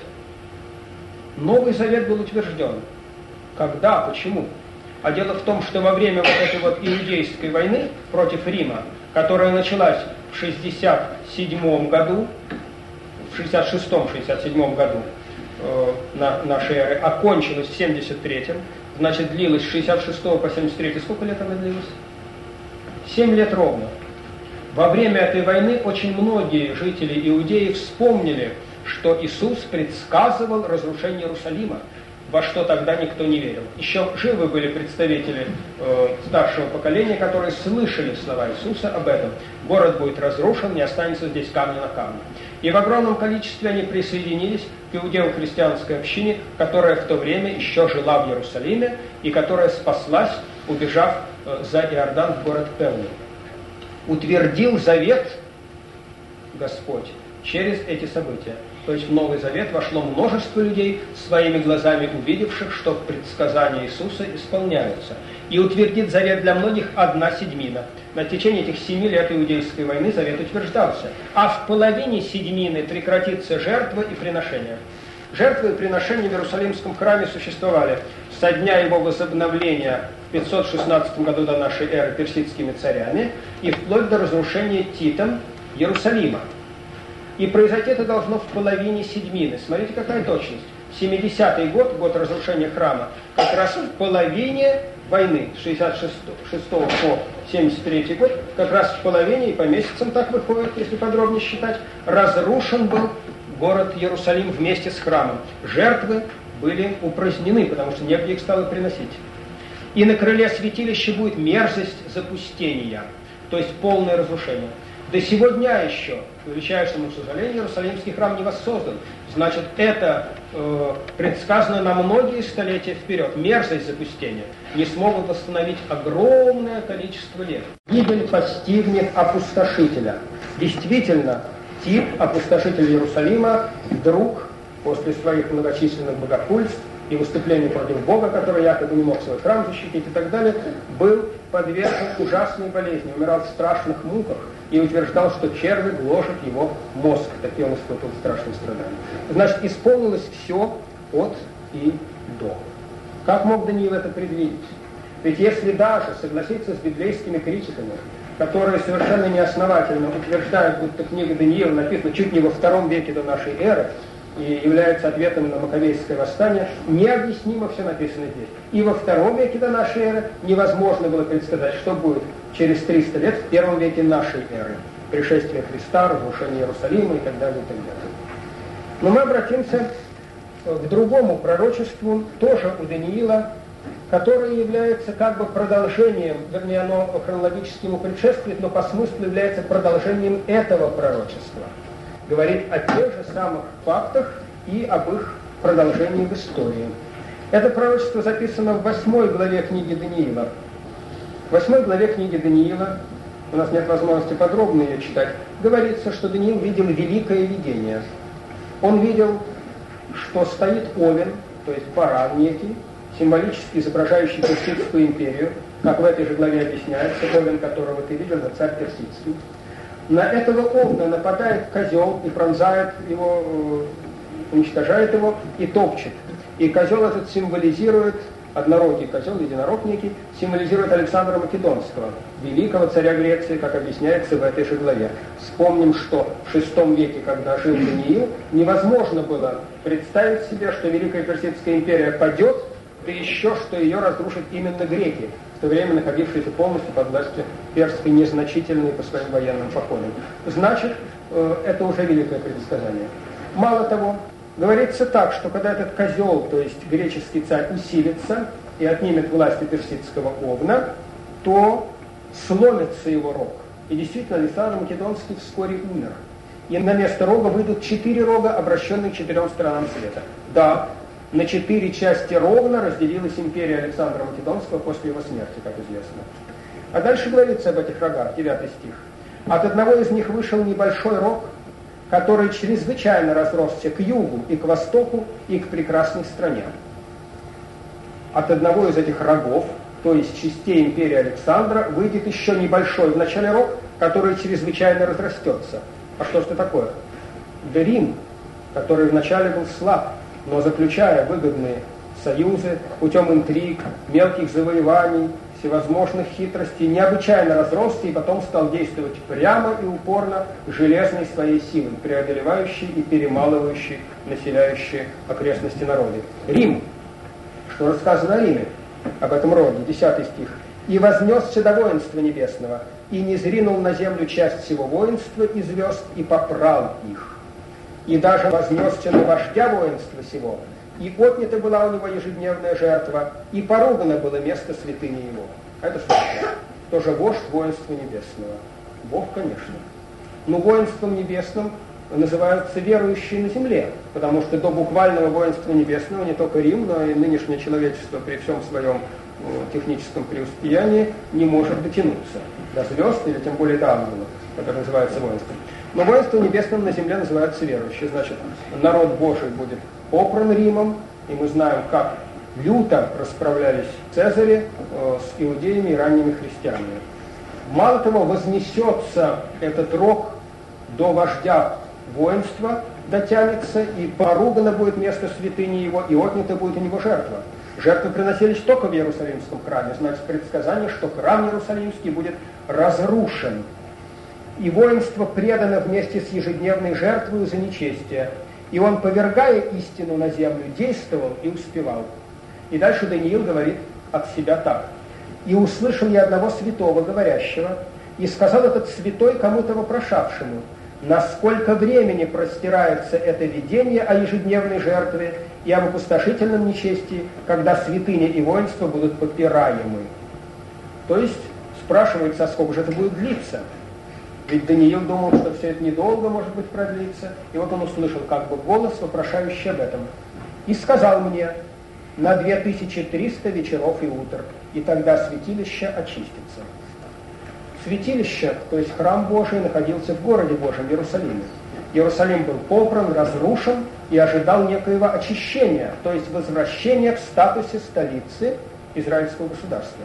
Новый завет был утвержден. Когда? Почему? А дело в том, что во время вот этой вот иудейской войны против Рима, которая началась в 67 году, в 66-67 году нашей эры, окончилась в 73-м, значит, длилась с 66 по 73, сколько лет она длилась? 7 лет ровно. Во время этой войны очень многие жители Иудеи вспомнили, что Иисус предсказывал разрушение Иерусалима, во что тогда никто не верил. Еще живы были представители старшего поколения, которые слышали слова Иисуса об этом. Город будет разрушен, не останется здесь камня на камне. И в огромном количестве они присоединились к иудео-христианской общине, которая в то время еще жила в Иерусалиме и которая спаслась, убежав за Иордан в город Пелну. Утвердил завет Господь через эти события. То есть в Новый Завет вошло множество людей, своими глазами увидевших, что предсказания Иисуса исполняются. И утвердит завет для многих 1/7. На течение этих 7 лет иудейской войны завет утверждался. А в половине седьмины прекратится жертва и приношение. Жертвы и приношения в Иерусалимском храме существовали со дня его возобновления в 516 году до нашей эры персидскими царями и вплоть до разрушения Титом Иерусалима. И произойти это должно в половине седьмины. Смотрите, какая точность. 70-й год, год разрушения храма, как раз в половине войны, с 66 по 73 год, как раз в половине, и по месяцам так выходит, если подробнее считать, разрушен был город Иерусалим вместе с храмом. Жертвы были упразднены, потому что негде их стало приносить. И на крыле святилища будет мерзость запустения, то есть полное разрушение. До сего дня еще, к величайшему сожалению, Иерусалимский храм не воссоздан. Значит, это предсказано на многие столетия вперед. Мерзость запустения не смогут восстановить огромное количество лет. Гибель постигнет опустошителя. Действительно, Тит, опустошитель Иерусалима, вдруг, после своих многочисленных богохульств и выступлений против Бога, который якобы не мог свой храм защитить и так далее, был подвержен ужасной болезни, умирал в страшных муках и утверждал, что черви гложат его мозг. Такие он испытывал страшные страдания. Значит, исполнилось все от и до. Как мог Даниил это предвидеть? Ведь если даже согласиться с библейскими критиками, которые совершенно неосновательно утверждают, будто книга Даниила написана чуть не во II веке до нашей эры, и является ответом на Маковейское восстание, необъяснимо все написано здесь. И во II веке до нашей эры невозможно было предсказать, что будет через 300 лет в I веке нашей эры. Пришествие Христа, разрушение Иерусалима и так далее, и так далее. Но мы обратимся к другому пророчеству, тоже у Даниила, которое является как бы продолжением, вернее, оно хронологически ему предшествует, но по смыслу является продолжением этого пророчества. Говорит о тех же самых фактах и об их продолжении в истории. Это пророчество записано в 8 главе книги Даниила. В 8 главе книги Даниила, у нас нет возможности подробно ее читать, говорится, что Даниил видел великое видение. Он видел, что стоит овен, то есть баран некий, символически изображающий Персидскую империю, как в этой же главе объясняется, овен, которого ты видел, это царь Персидский. На этого овна нападает козел и пронзает его, уничтожает его и топчет. И козел этот символизирует, однорогий козел, единорог некий, символизирует Александра Македонского, великого царя Греции, как объясняется в этой же главе. Вспомним, что в VI веке, когда жил Даниил, невозможно было представить себе, что Великая Персидская империя падет, да еще что ее разрушат именно греки, в то время находившиеся полностью под властью перской, незначительные по своим военным походам. Значит, это уже великое предсказание. Мало того, говорится так, что когда этот козел, то есть греческий царь, усилится и отнимет власти персидского овна, то сломится его рог. И действительно, Александр Македонский вскоре умер. И на место рога выйдут 4 рога, обращенные к 4 сторонам света. Да, на 4 части ровно разделилась империя Александра Македонского после его смерти, как известно. А дальше говорится об этих рогах, 9 стих. От одного из них вышел небольшой рог, который чрезвычайно разросся к югу и к востоку и к прекрасной стране. От одного из этих рогов, то есть частей империи Александра, выйдет еще небольшой вначале рог, который чрезвычайно разрастется. А что же это такое? Да Рим, который вначале был слаб, но заключая выгодные союзы путем интриг, мелких завоеваний, всевозможных хитростей, необычайно разросся и потом стал действовать прямо и упорно железной своей силой, преодолевающей и перемалывающей населяющие окрестности народы. Рим. Что рассказано о Риме? Об этом роде, 10 стих. «И вознесся до воинства небесного, и не зринул на землю часть всего воинства и звезд, и попрал их. И даже вознесся на вождя воинства сего, и отнята была у него ежедневная жертва, и поругано было место святыни его». Это что? Тоже вождь воинства небесного. Бог, конечно. Но воинством небесным называются верующие на земле, потому что до буквального воинства небесного не только Рим, но и нынешнее человечество при всем своем техническом преуспеянии не может дотянуться до звезд или тем более до ангелов, которые называются воинством. Но воинством небесным на земле называются верующие. Значит, народ Божий будет попран Римом, и мы знаем, как люто расправлялись Цезари с иудеями и ранними христианами. Мало того, вознесется этот рог до вождя воинства, дотянется, и поругано будет место святыни его, и отнята будет у него жертва. Жертвы приносились только в Иерусалимском храме, значит, предсказание, что храм Иерусалимский будет разрушен. И воинство предано вместе с ежедневной жертвой за нечестие. И он, повергая истину на землю, действовал и успевал. И дальше Даниил говорит от себя так. «И услышал я одного святого, говорящего, и сказал этот святой кому-то вопрошавшему, насколько времени простирается это видение о ежедневной жертве и об опустошительном нечестии, когда святыня и воинство будут попираемы». То есть спрашивается, а сколько же это будет длиться?
Ведь Даниил думал, что все это недолго, может быть, продлится. И вот он услышал как бы голос, вопрошающий об этом. «И сказал мне, на 2300 вечеров и утр, и тогда святилище очистится». Святилище, то есть храм Божий, находился в городе Божьем, Иерусалиме. Иерусалим был попран, разрушен и ожидал некоего очищения, то есть возвращения в статусе столицы израильского государства.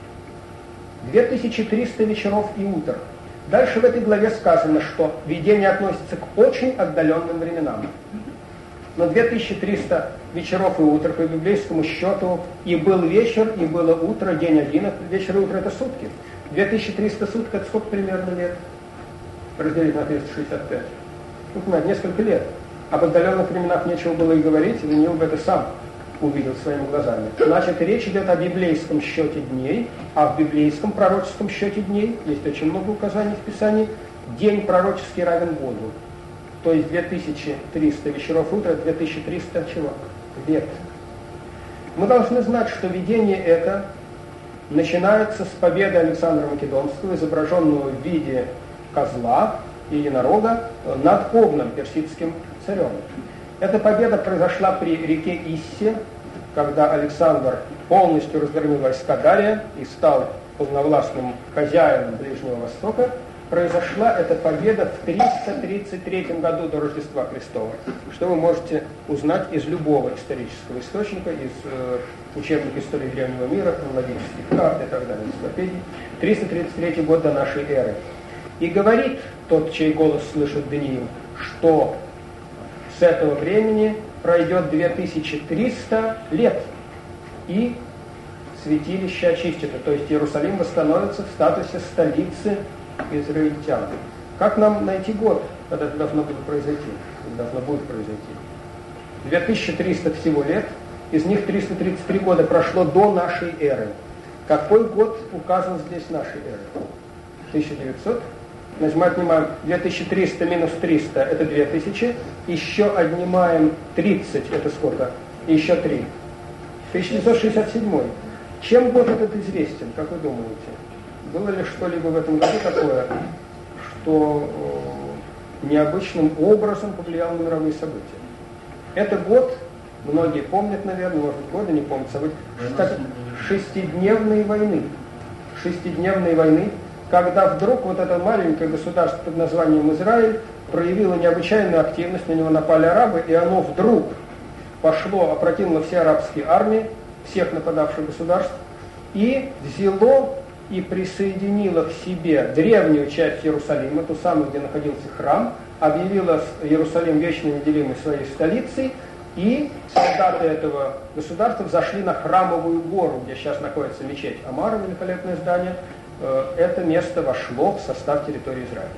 2300 вечеров и утр. Дальше в этой главе сказано, что видение относится к очень отдаленным временам. Но 2300 вечеров и утр по библейскому счету и был вечер, и было утро, день один, вечер и утро это сутки. 2300 суток это сколько примерно лет? Разделить на 365. Ну, несколько лет. Об отдаленных временах нечего было и говорить, и Даниил бы это сам увидел своими глазами. Значит, речь идет о библейском счете дней, а в библейском пророческом счете дней, есть очень много указаний в Писании, день пророческий равен году. То есть 2300 вечеров утра, 2300 чего? Лет. Мы должны знать, что видение это начинается с победы Александра Македонского, изображенного в виде козла и единорога над Огном, персидским царем. Эта победа произошла при реке Иссе, когда Александр полностью разгромил войска Дария и стал полновластным хозяином Ближнего Востока. Произошла эта победа в 333 году до Рождества Христова, что вы можете узнать из любого исторического источника, из учебника истории древнего мира, хронологических карт и так далее, энциклопедий. 333 год до нашей эры. И говорит тот, чей голос слышит Даниил, что с этого времени пройдет 2300 лет, и святилище очистится, то есть Иерусалим восстановится в статусе столицы израильтян. Как нам найти год, когда это должно будет произойти? 2300 всего лет, из них 333 года прошло до нашей эры. Какой год указан здесь нашей эры? 1900. Значит, мы отнимаем 2300 минус 300, это 2000. Еще отнимаем 30, это сколько? И еще 3. 1967. Чем год этот известен, как вы думаете? Было ли что-либо в этом году такое, что необычным образом повлияло на мировые события? Это год, многие помнят, наверное, может быть, годы не помнят события, шестидневной войны. Шестидневной войны, когда вдруг вот это маленькое государство под названием Израиль проявило необычайную активность, на него напали арабы, и оно вдруг пошло, опрокинуло все арабские армии, всех нападавших государств, и взяло и присоединило к себе древнюю часть Иерусалима, ту самую, где находился храм, объявило Иерусалим вечно неделимой своей столицей, и солдаты этого государства взошли на Храмовую гору, где сейчас находится мечеть Амара, великолепное здание. Это место вошло в состав территории Израиля.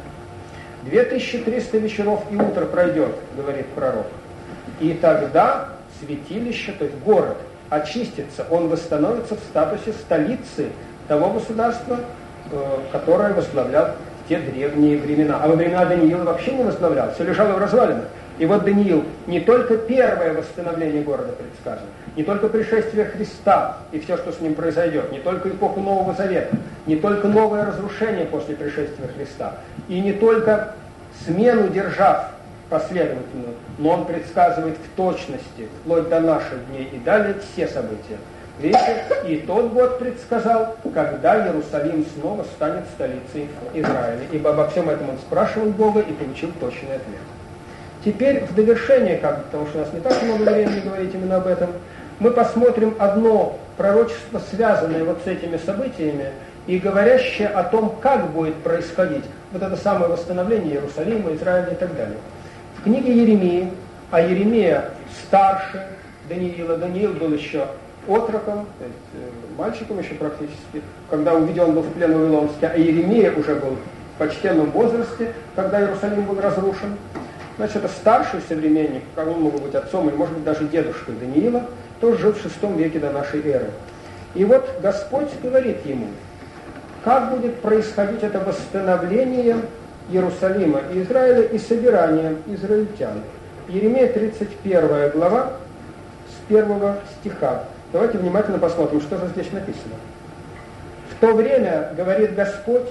2300 вечеров и утро пройдет, говорит пророк, и тогда святилище, то есть город, очистится, он восстановится в статусе столицы того государства, которое возглавлял в те древние времена. А во времена Даниила вообще не возглавлял, все лежало в развалинах. И вот Даниил не только первое восстановление города предсказывает, не только пришествие Христа и все, что с ним произойдет, не только эпоху Нового Завета, не только новое разрушение после пришествия Христа, и не только смену держав последовательную, но он предсказывает в точности, вплоть до наших дней и далее, все события. Видите, и тот год предсказал, когда Иерусалим снова станет столицей Израиля. Ибо обо всем этом он спрашивал Бога и получил точный ответ. Теперь в довершение, потому что у нас не так много времени говорить именно об этом, мы посмотрим одно пророчество, связанное вот с этими событиями и говорящее о том, как будет происходить вот это самое восстановление Иерусалима, Израиля и так далее. В книге Иеремии, а Иеремия старше Даниила, Даниил был еще отроком, то есть мальчиком еще практически, когда уведен был в плен вавилонский, а Иеремия уже был в почтенном возрасте, когда Иерусалим был разрушен. Значит, это старший современник, как он мог быть отцом или, может быть, даже дедушкой Даниила, тоже жил в VI веке до нашей эры. И вот Господь говорит ему, как будет происходить это восстановление Иерусалима и Израиля и собирание израильтян. Иеремия 31 глава с 1 стиха. Давайте внимательно посмотрим, что же здесь написано. В то время, говорит Господь,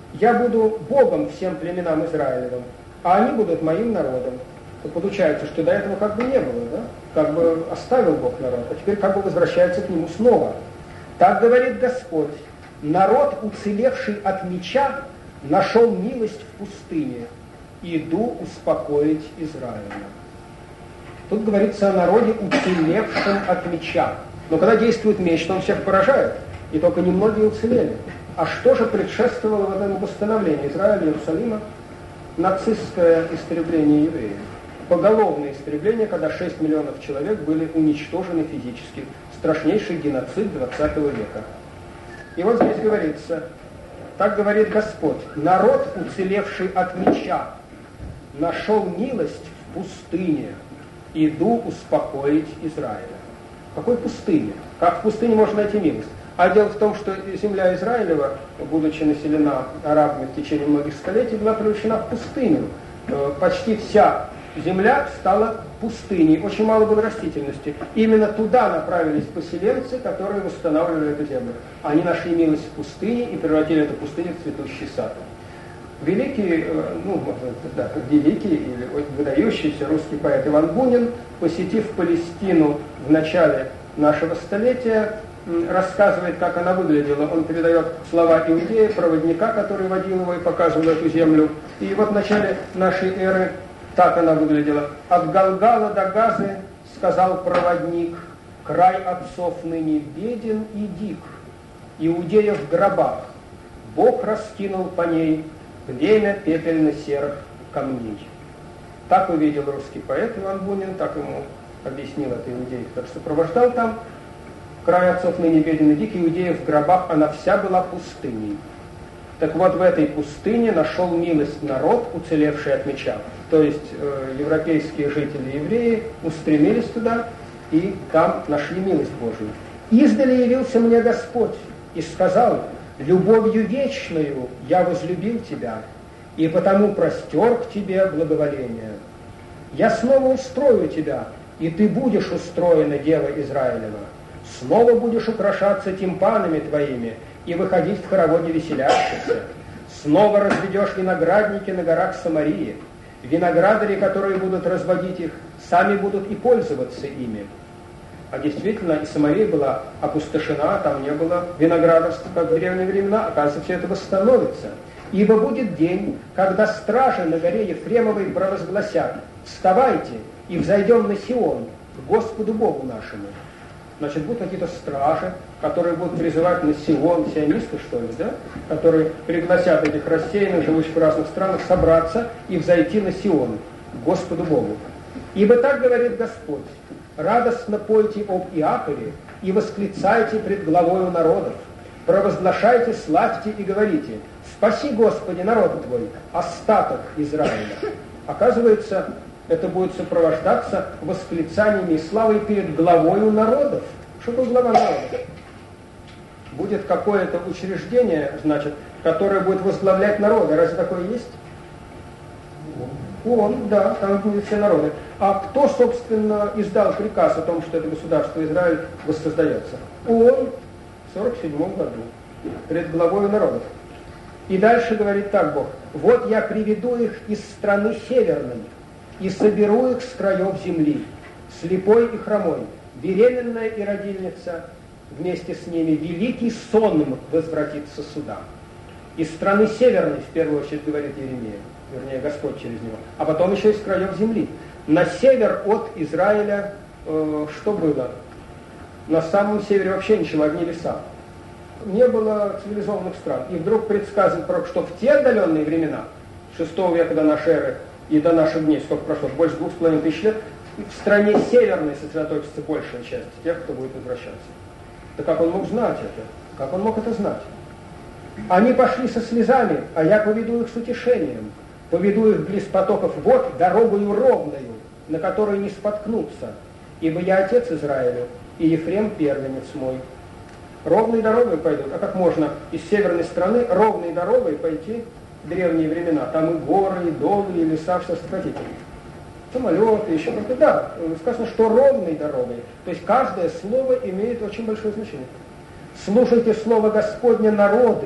я буду Богом всем племенам Израилевым, а они будут моим народом. То получается, что до этого как бы не было, да? Как бы оставил Бог народ, а теперь как бы возвращается к нему снова. Так говорит Господь: народ, уцелевший от меча, нашел милость в пустыне, иду успокоить Израиля. Тут говорится о народе, уцелевшем от меча. Но когда действует меч, то он всех поражает, и только немногие уцелели. А что же предшествовало в этом восстановлении Израиля, Иерусалима? Нацистское истребление евреев. Поголовное истребление, когда 6 миллионов человек были уничтожены физически. Страшнейший геноцид 20 века. И вот здесь говорится, так говорит Господь: народ, уцелевший от меча, нашел милость в пустыне, иду успокоить Израиля. В какой пустыне? Как в пустыне можно найти милость? А дело в том, что земля Израилева, будучи населена арабами в течение многих столетий, была превращена в пустыню. Почти вся земля стала пустыней, очень мало было растительности. Именно туда направились поселенцы, которые восстанавливали эту землю. Они нашли милость в пустыне и превратили эту пустыню в цветущий сад. Великий, великий или выдающийся русский поэт Иван Бунин, посетив Палестину в начале нашего столетия, рассказывает, как она выглядела. Он передает слова иудея, проводника, который водил его и показывал эту землю. И вот в начале нашей эры так она выглядела. «От Галгала до Газы, сказал проводник, край отцов ныне беден и дик. Иудея в гробах, Бог раскинул по ней племя пепельно-серых камней». Так увидел русский поэт Иван Бунин, так ему объяснил это иудей, который сопровождал там. Край отцов ныне беден и дик, Иудея в гробах, она вся была пустыней. Так вот, в этой пустыне нашел милость народ, уцелевший от меча. То есть европейские жители евреи устремились туда и там нашли милость Божию. «Издали явился мне Господь и сказал: любовью вечною я возлюбил тебя, и потому простер к тебе благоволение. Я снова устрою тебя, и ты будешь устроена, дева Израилева. Снова будешь украшаться тимпанами твоими и выходить в хороводе веселящихся. Снова разведешь виноградники на горах Самарии. Виноградари, которые будут разводить их, сами будут и пользоваться ими». А действительно, и Самария была опустошена, там не было виноградарства, как в древние времена. Оказывается, все это восстановится. «Ибо будет день, когда стражи на горе Ефремовой провозгласят: вставайте и взойдем на Сион, к Господу Богу нашему». Значит, будут какие-то стражи, которые будут призывать на Сион, сионисты, что ли, да? Которые пригласят этих рассеянных, живущих в разных странах, собраться и взойти на Сион, к Господу Богу. «Ибо так говорит Господь: радостно пойте об Иакове и восклицайте пред главою народов, провозглашайте, славьте и говорите: спаси, Господи, народ твой, остаток Израиля». Оказывается, это будет сопровождаться восклицаниями и славой перед главою народов. Что такое глава народов? Будет какое-то учреждение, значит, которое будет возглавлять народы. Разве такое есть? Он, да, там будут все народы. А кто, собственно, издал приказ о том, что это государство Израиль воссоздается? Он в 47 году, перед главою народов. И дальше говорит так Бог: «Вот я приведу их из страны северной, и соберу их с краев земли, слепой и хромой, беременная и родильница, вместе с ними великий сон возвратится сюда». Из страны северной, в первую очередь, говорит Иеремия, вернее, Господь через него, а потом еще из краев земли. На север от Израиля что было? На самом севере вообще ничего, одни леса. Не было цивилизованных стран. И вдруг предсказывает пророк, что в те отдаленные времена, 6 века до нашей эры и до наших дней, сколько прошло, больше 2500 лет, в стране северной сосредоточится большая часть тех, кто будет возвращаться. Да как он мог знать это? Как он мог это знать? «Они пошли со слезами, а я поведу их с утешением. Поведу их близ потоков вод дорогою ровною, на которой не споткнутся. Ибо я отец Израилю, и Ефрем первенец мой». Ровной дорогой пойдут. А как можно из северной страны ровной дорогой пойти в древние времена? Там и горы, и долы, и леса, все что хотите. Самолеты, еще как-то. Да, сказано, что ровной дорогой. То есть каждое слово имеет очень большое значение. «Слушайте слово Господне, народы,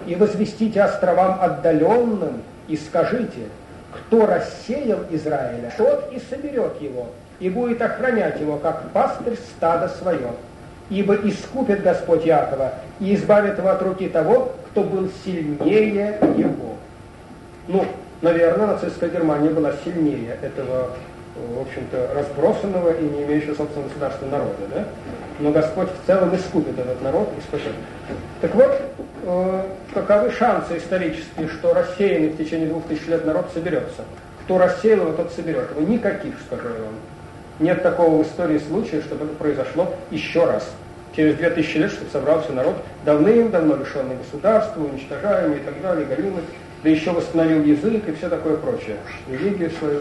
И возвестите островам отдаленным, и скажите, кто рассеял Израиля, тот и соберет его, и будет охранять его, как пастырь стада свое. Ибо искупит Господь Иакова и избавит его от руки того, кто был сильнее его. Ну, наверное, нацистская Германия была сильнее этого, в общем-то, разбросанного и не имеющего собственного государства народа, да? Но Господь в целом искупит этот народ и спасет. Так вот, каковы шансы исторические, что рассеянный в течение 2000 лет народ соберется? Кто рассеял его, тот соберет его. Никаких, скажу я вам. Нет такого в истории случая, чтобы это произошло еще раз. Через 2000 лет, чтобы собрался народ, давным-давно лишенный государства, уничтожаемый и так далее, гонимый, да еще восстановил язык и все такое прочее, религию свою.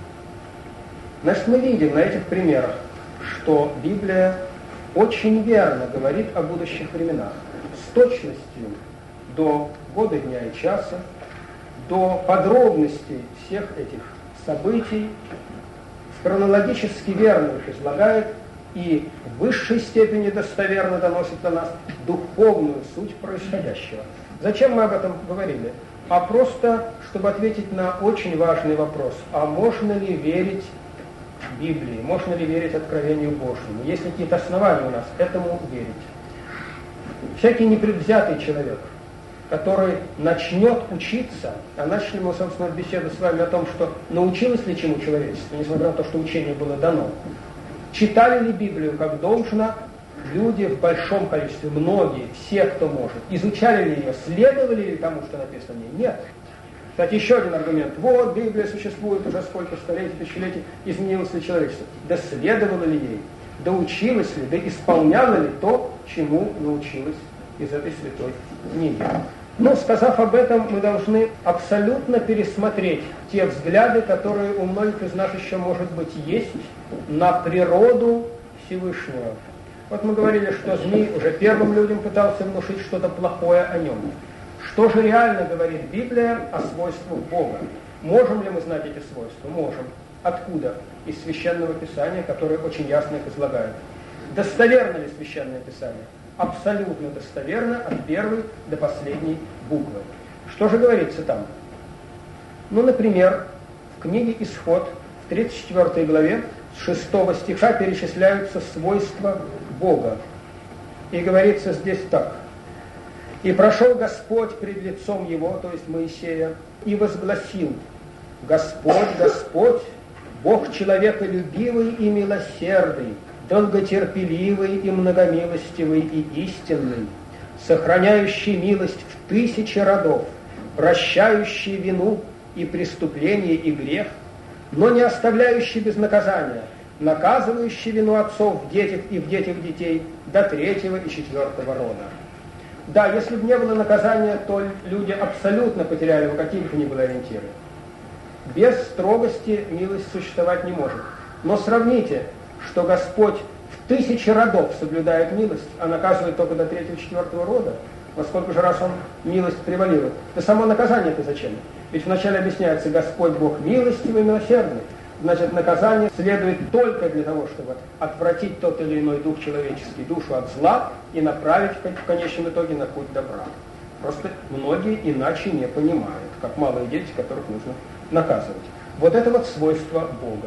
Значит, мы видим на этих примерах, что Библия очень верно говорит о будущих временах, с точностью до года, дня и часа, до подробностей всех этих событий, хронологически верно их излагает и в высшей степени достоверно доносит до нас духовную суть происходящего. Зачем мы об этом говорили? А просто, чтобы ответить на очень важный вопрос. А можно ли верить Библии? Можно ли верить Откровению Божьему? Есть ли какие-то основания у нас этому верить? Всякий непредвзятый человек, который начнет учиться, а начали мы, собственно, беседу с вами о том, что научилось ли чему человечество, несмотря на то, что учение было дано. Читали ли Библию как должно люди в большом количестве, многие, все, кто может. Изучали ли ее, следовали ли тому, что написано в ней? Нет. Кстати, еще один аргумент. Вот, Библия существует уже сколько столетий, тысячелетий, изменилось ли человечество? Да следовало ли ей? Да училось ли? Да исполняло ли то, чему научилось из этой святой книги? Но, сказав об этом, мы должны абсолютно пересмотреть те взгляды, которые у многих из нас еще, может быть, есть на природу Всевышнего. Вот мы говорили, что змей уже первым людям пытался внушить что-то плохое о нем. Что же реально говорит Библия о свойствах Бога? Можем ли мы знать эти свойства? Можем. Откуда? Из Священного Писания, которое очень ясно их излагает. Достоверно ли Священное Писание? Абсолютно достоверно от первой до последней буквы. Что же говорится там? Ну, например, в книге «Исход» в 34 главе с 6 стиха перечисляются свойства Бога. И говорится здесь так. «И прошел Господь пред лицом его, то есть Моисея, и возгласил: Господь, Господь, Бог человеколюбивый и милосердный, долготерпеливый и многомилостивый и истинный, сохраняющий милость в 1000 родов, прощающий вину и преступление и грех, но не оставляющий без наказания, наказывающий вину отцов в детях и в детях детей до 3-го и 4-го рода». Да, если бы не было наказания, то люди абсолютно потеряли бы какие бы то ни было ориентиры. Без строгости милость существовать не может. Но сравните, что Господь в 1000 родов соблюдает милость, а наказывает только до 3-го и 4-го рода. Во сколько же раз он милость превалирует? Да само наказание-то зачем? Ведь вначале объясняется: Господь Бог милостивый и милосердный. Значит, наказание следует только для того, чтобы отвратить тот или иной дух человеческий, душу от зла и направить в конечном итоге на путь добра. Просто многие иначе не понимают, как малые дети, которых нужно наказывать. Вот это вот свойство Бога.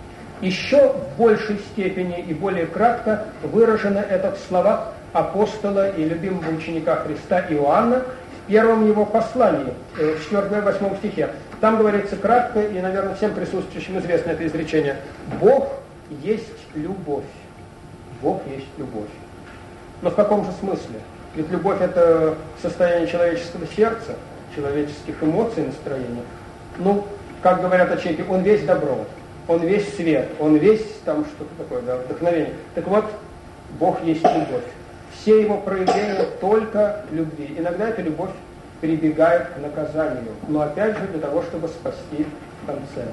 Еще в большей степени и более кратко выражено это в словах апостола и любимого ученика Христа Иоанна в первом его послании, в 4-8 стихе. Там говорится кратко, и, наверное, всем присутствующим известно это изречение: Бог есть любовь. Бог есть любовь. Но в каком же смысле? Ведь любовь – это состояние человеческого сердца, человеческих эмоций, настроения. Ну, как говорят о человеке, он весь добро, он весь свет, он весь там что-то такое, да, вдохновение. Так вот, Бог есть любовь. Все его проявления только любви. Иногда эта любовь прибегает к наказанию, но опять же для того, чтобы спасти в конце.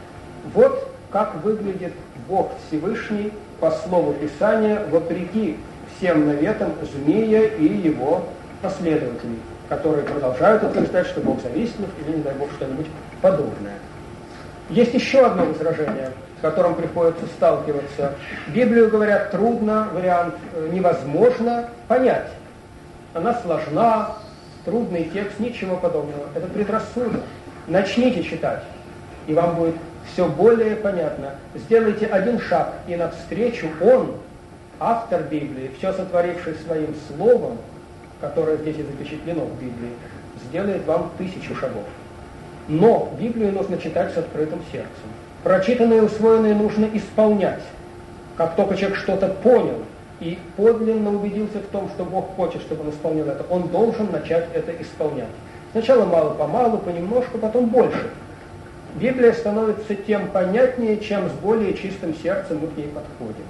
Вот как выглядит Бог Всевышний по слову Писания, вопреки всем наветам змея и его последователей, которые продолжают утверждать, что Бог завистлив или, не дай Бог, что-нибудь подобное. Есть еще одно возражение, с которым приходится сталкиваться. Библию, говорят, трудно, вариант невозможно понять. Она сложна, трудный текст, ничего подобного. Это предрассудок. Начните читать, и вам будет все более понятно. Сделайте один шаг, и навстречу Он, автор Библии, все сотворивший своим словом, которое здесь и запечатлено в Библии, сделает вам 1000 шагов. Но Библию нужно читать с открытым сердцем. Прочитанное и усвоенное нужно исполнять. Как только человек что-то понял и подлинно убедился в том, что Бог хочет, чтобы он исполнил это, он должен начать это исполнять. Сначала мало-помалу, понемножку, потом больше. Библия становится тем понятнее, чем с более чистым сердцем мы к ней подходим.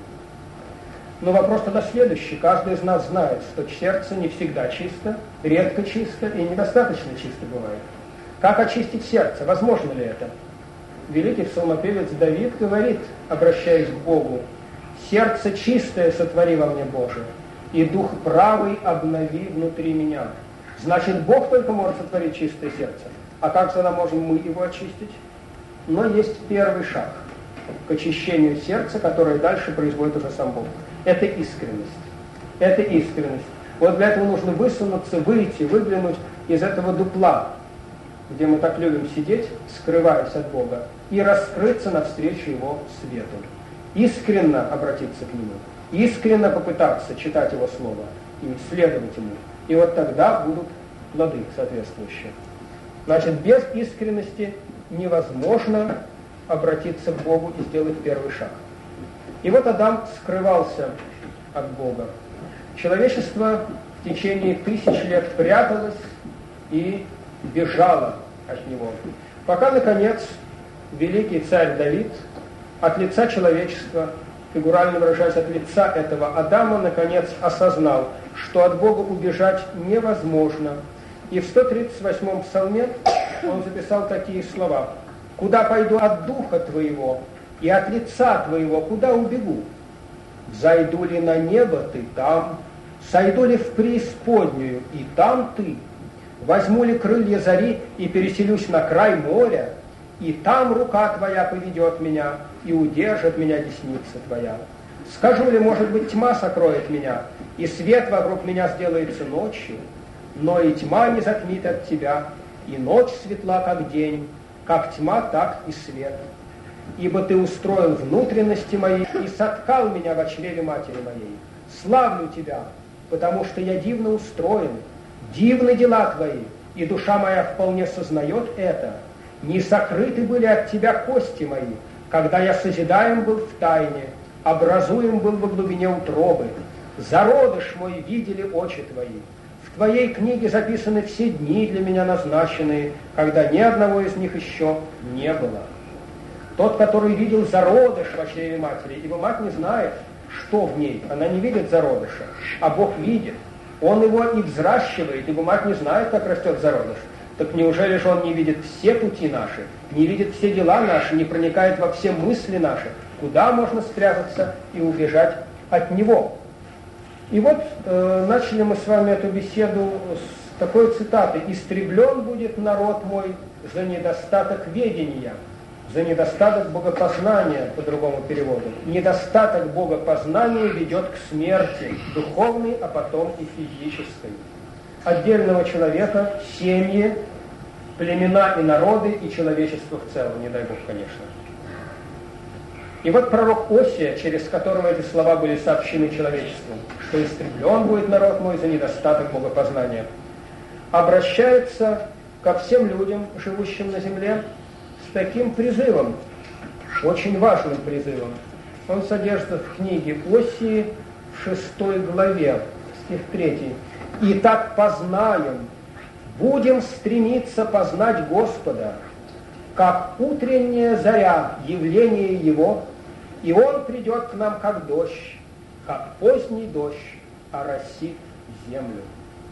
Но вопрос тогда следующий. Каждый из нас знает, что сердце не всегда чисто, редко чисто и недостаточно чисто бывает. Как очистить сердце? Возможно ли это? Великий псалмопевец Давид говорит, обращаясь к Богу: «Сердце чистое сотвори во мне, Боже, и дух правый обнови внутри меня». Значит, Бог только может сотворить чистое сердце. А как тогда можем мы его очистить? Но есть первый шаг к очищению сердца, которое дальше производит уже сам Бог. Это искренность. Это искренность. Вот для этого нужно высунуться, выйти, выглянуть из этого дупла, где мы так любим сидеть, скрываясь от Бога, и раскрыться навстречу Его свету. Искренно обратиться к Нему, искренно попытаться читать Его Слово и следовать Ему. И вот тогда будут плоды соответствующие. Значит, без искренности невозможно обратиться к Богу и сделать первый шаг. И вот Адам скрывался от Бога. Человечество в течение 1000 лет пряталось и бежало от него. Пока, наконец, великий царь Давид от лица человечества, фигурально выражаясь, от лица этого Адама, наконец осознал, что от Бога убежать невозможно. И в 138-м псалме он записал такие слова: «Куда пойду от духа твоего, и от лица твоего, куда убегу? Зайду ли на небо, ты там, сойду ли в преисподнюю, и там ты, возьму ли крылья зари и переселюсь на край моря, и там рука твоя поведет меня, и удержит меня десница твоя. Скажу ли, может быть, тьма сокроет меня, и свет вокруг меня сделается ночью, но и тьма не затмит от тебя, и ночь светла, как день, как тьма, так и свет. Ибо ты устроил внутренности мои и соткал меня во чреве матери моей. Славлю тебя, потому что я дивно устроен, дивны дела твои, и душа моя вполне сознает это. Не сокрыты были от тебя кости мои, когда я созидаем был в тайне, образуем был во глубине утробы. Зародыш мой видели очи твои. В твоей книге записаны все дни для меня назначенные, когда ни одного из них еще не было. Тот, который видел зародыш во чреве матери, ибо мать не знает, что в ней, она не видит зародыша, а Бог видит. Он его и взращивает, ибо мать не знает, как растет зародыш. Так неужели же он не видит все пути наши, не видит все дела наши, не проникает во все мысли наши? Куда можно спрятаться и убежать от него? И вот начали мы с вами эту беседу с такой цитаты: «Истреблен будет народ мой за недостаток ведения». За недостаток богопознания, по другому переводу. Недостаток богопознания ведет к смерти, духовной, а потом и физической. Отдельного человека, семьи, племена и народы, и человечество в целом, не дай Бог, конечно. И вот пророк Осия, через которого эти слова были сообщены человечеству, что истреблен будет народ мой за недостаток богопознания, обращается ко всем людям, живущим на земле, с таким призывом, очень важным призывом. Он содержится в книге Осии в 6 главе, стих 3. «Итак познаем, будем стремиться познать Господа, как утренняя заря, явление Его, и Он придет к нам, как дождь, как поздний дождь, оросит землю».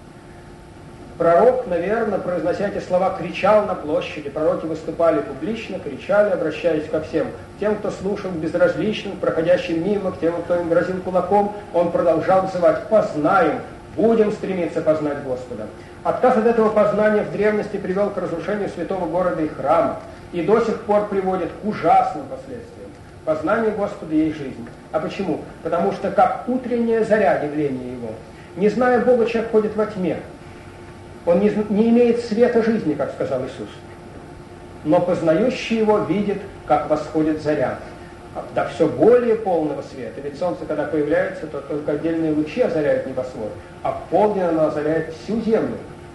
Пророк, наверное, произнося эти слова, кричал на площади. Пророки выступали публично, кричали, обращаясь ко всем. Тем, кто слушал безразличным, проходящим мимо, к тем, кто им грозил кулаком, он продолжал взывать: «Познаем, будем стремиться познать Господа». Отказ от этого познания в древности привел к разрушению святого города и храма, и до сих пор приводит к ужасным последствиям. Познание Господа есть жизнь. А почему? Потому что как утренняя заря, явление Его. Не зная Бога, человек ходит во тьме. Он не имеет света жизни, как сказал Иисус. Но познающий его видит, как восходит заря. До все более полного света. Ведь солнце, когда появляется, то только отдельные лучи озаряют небосвод, а в полдень оно озаряет всю землю.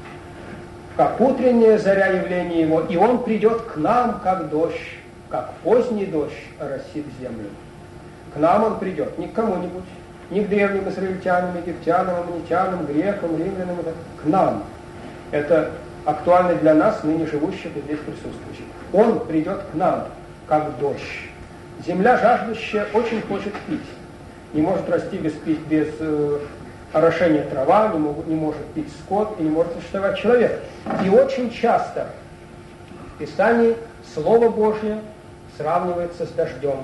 Как утренняя заря явления его, и он придет к нам, как дождь, как поздний дождь оросит землю. К нам он придет, не к кому-нибудь, не к древним израильтянам, египтянам, аммонитянам, грекам, римлянам, к нам. Это актуально для нас, ныне живущих и здесь присутствующих. Он придет к нам, как дождь. Земля жаждущая очень хочет пить. Не может расти без орошения трава, не может пить скот и не может существовать человек. И очень часто в Писании Слово Божье сравнивается с дождем.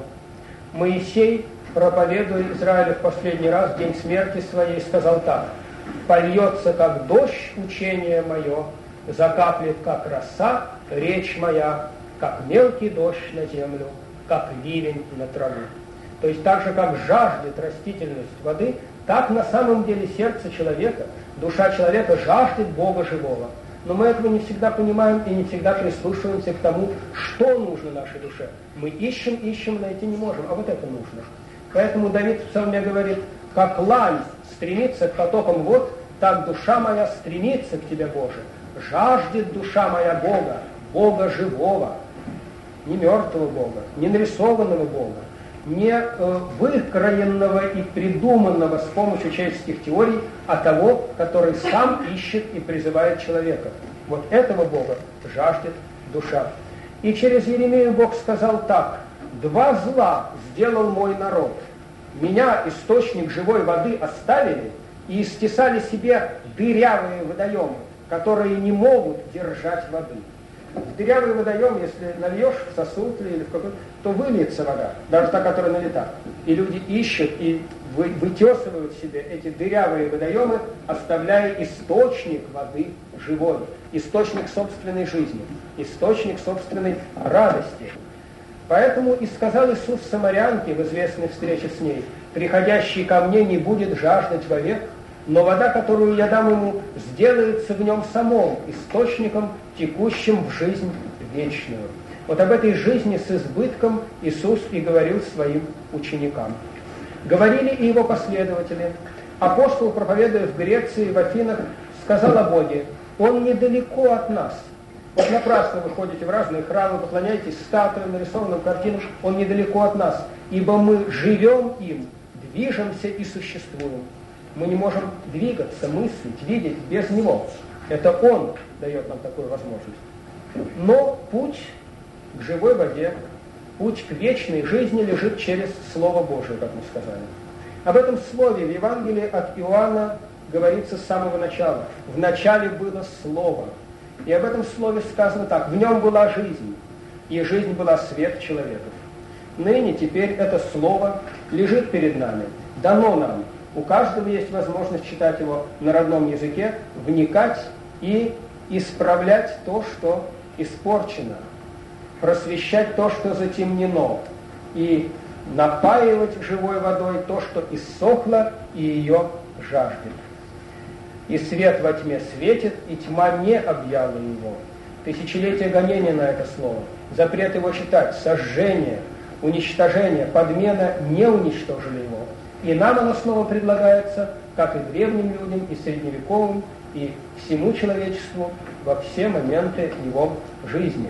Моисей, проповедуя Израилю в последний раз в день смерти своей, сказал так: «Польется, как дождь, учение мое, закаплет, как роса, речь моя, как мелкий дождь на землю, как ливень на траву». То есть так же, как жаждет растительность воды, так на самом деле сердце человека, душа человека жаждет Бога живого. Но мы этого не всегда понимаем и не всегда прислушиваемся к тому, что нужно нашей душе. Мы ищем, найти не можем, а вот это нужно. Поэтому Давид в Псалме говорит: «Как лань стремится к потокам вод, так душа моя стремится к Тебе, Боже. Жаждет душа моя Бога, Бога живого». Не мертвого Бога, не нарисованного Бога, не выкроенного и придуманного с помощью человеческих теорий, а того, который сам ищет и призывает человека. Вот этого Бога жаждет душа. И через Иеремию Бог сказал так: «Два зла сделал мой народ. Меня, источник живой воды, оставили и истесали себе дырявые водоемы, которые не могут держать воды». В дырявый водоем, если нальешь в сосуд или в какой-то, то выльется вода, даже та, которая налита. И люди ищут и вытесывают себе эти дырявые водоемы, оставляя источник воды живой, источник собственной жизни, источник собственной радости. Поэтому и сказал Иисус самарянке в известной встрече с ней: «Приходящий ко мне не будет жаждать вовек, но вода, которую я дам ему, сделается в нем самом источником, текущим в жизнь вечную». Вот об этой жизни с избытком Иисус и говорил своим ученикам. Говорили и его последователи. Апостол, проповедуя в Греции, в Афинах, сказал о Боге: «Он недалеко от нас». Вот напрасно вы ходите в разные храмы, поклоняетесь статуям, нарисованным картинам. Он недалеко от нас, ибо мы живем им, движемся и существуем. Мы не можем двигаться, мыслить, видеть без Него. Это Он дает нам такую возможность. Но путь к живой воде, путь к вечной жизни лежит через Слово Божие, как мы сказали. Об этом слове в Евангелии от Иоанна говорится с самого начала. В начале было Слово. И об этом слове сказано так: «В нем была жизнь, и жизнь была свет человеков». Ныне, теперь это слово лежит перед нами, дано нам. У каждого есть возможность читать его на родном языке, вникать и исправлять то, что испорчено, просвещать то, что затемнено, и напаивать живой водой то, что иссохло и ее жаждет. «И свет во тьме светит, и тьма не объяла его». Тысячелетия гонения на это слово, запрет его читать, сожжение, уничтожение, подмена не уничтожили его. И нам оно снова предлагается, как и древним людям, и средневековым, и всему человечеству во все моменты его жизни.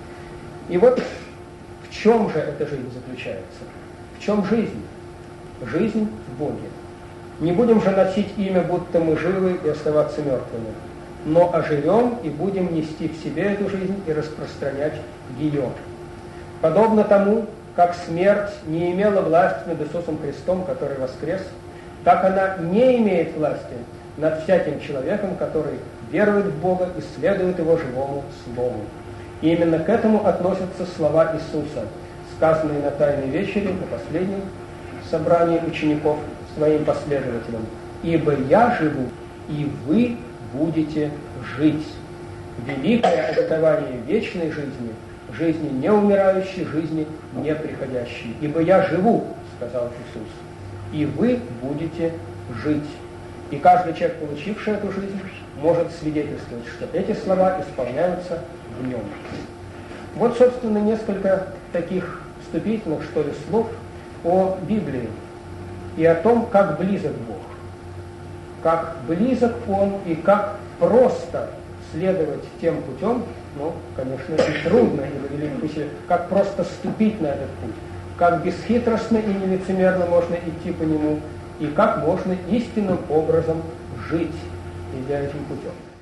И вот в чем же эта жизнь заключается? В чем жизнь? Жизнь в Боге. Не будем же носить имя, будто мы живы, и оставаться мертвыми, но оживем и будем нести в себе эту жизнь и распространять ее. Подобно тому, как смерть не имела власти над Иисусом Христом, который воскрес, так она не имеет власти над всяким человеком, который верует в Бога и следует Его живому Слову. И именно к этому относятся слова Иисуса, сказанные на Тайной вечере, на последнем собрании учеников своим последователям: «Ибо я живу, и вы будете жить». Великое обетование вечной жизни, жизни не умирающей, жизни не приходящей. «Ибо я живу», — сказал Иисус, — «и вы будете жить». И каждый человек, получивший эту жизнь, может свидетельствовать, что эти слова исполняются в нем. Вот, собственно, несколько таких вступительных, что ли, слов о Библии и о том, как близок Бог. Как близок Он и как просто следовать тем путем, ну, конечно, и трудно, и великих усилий, как просто ступить на этот путь, как бесхитростно и нелицемерно можно идти по нему, и как можно истинным образом жить, идя этим путем.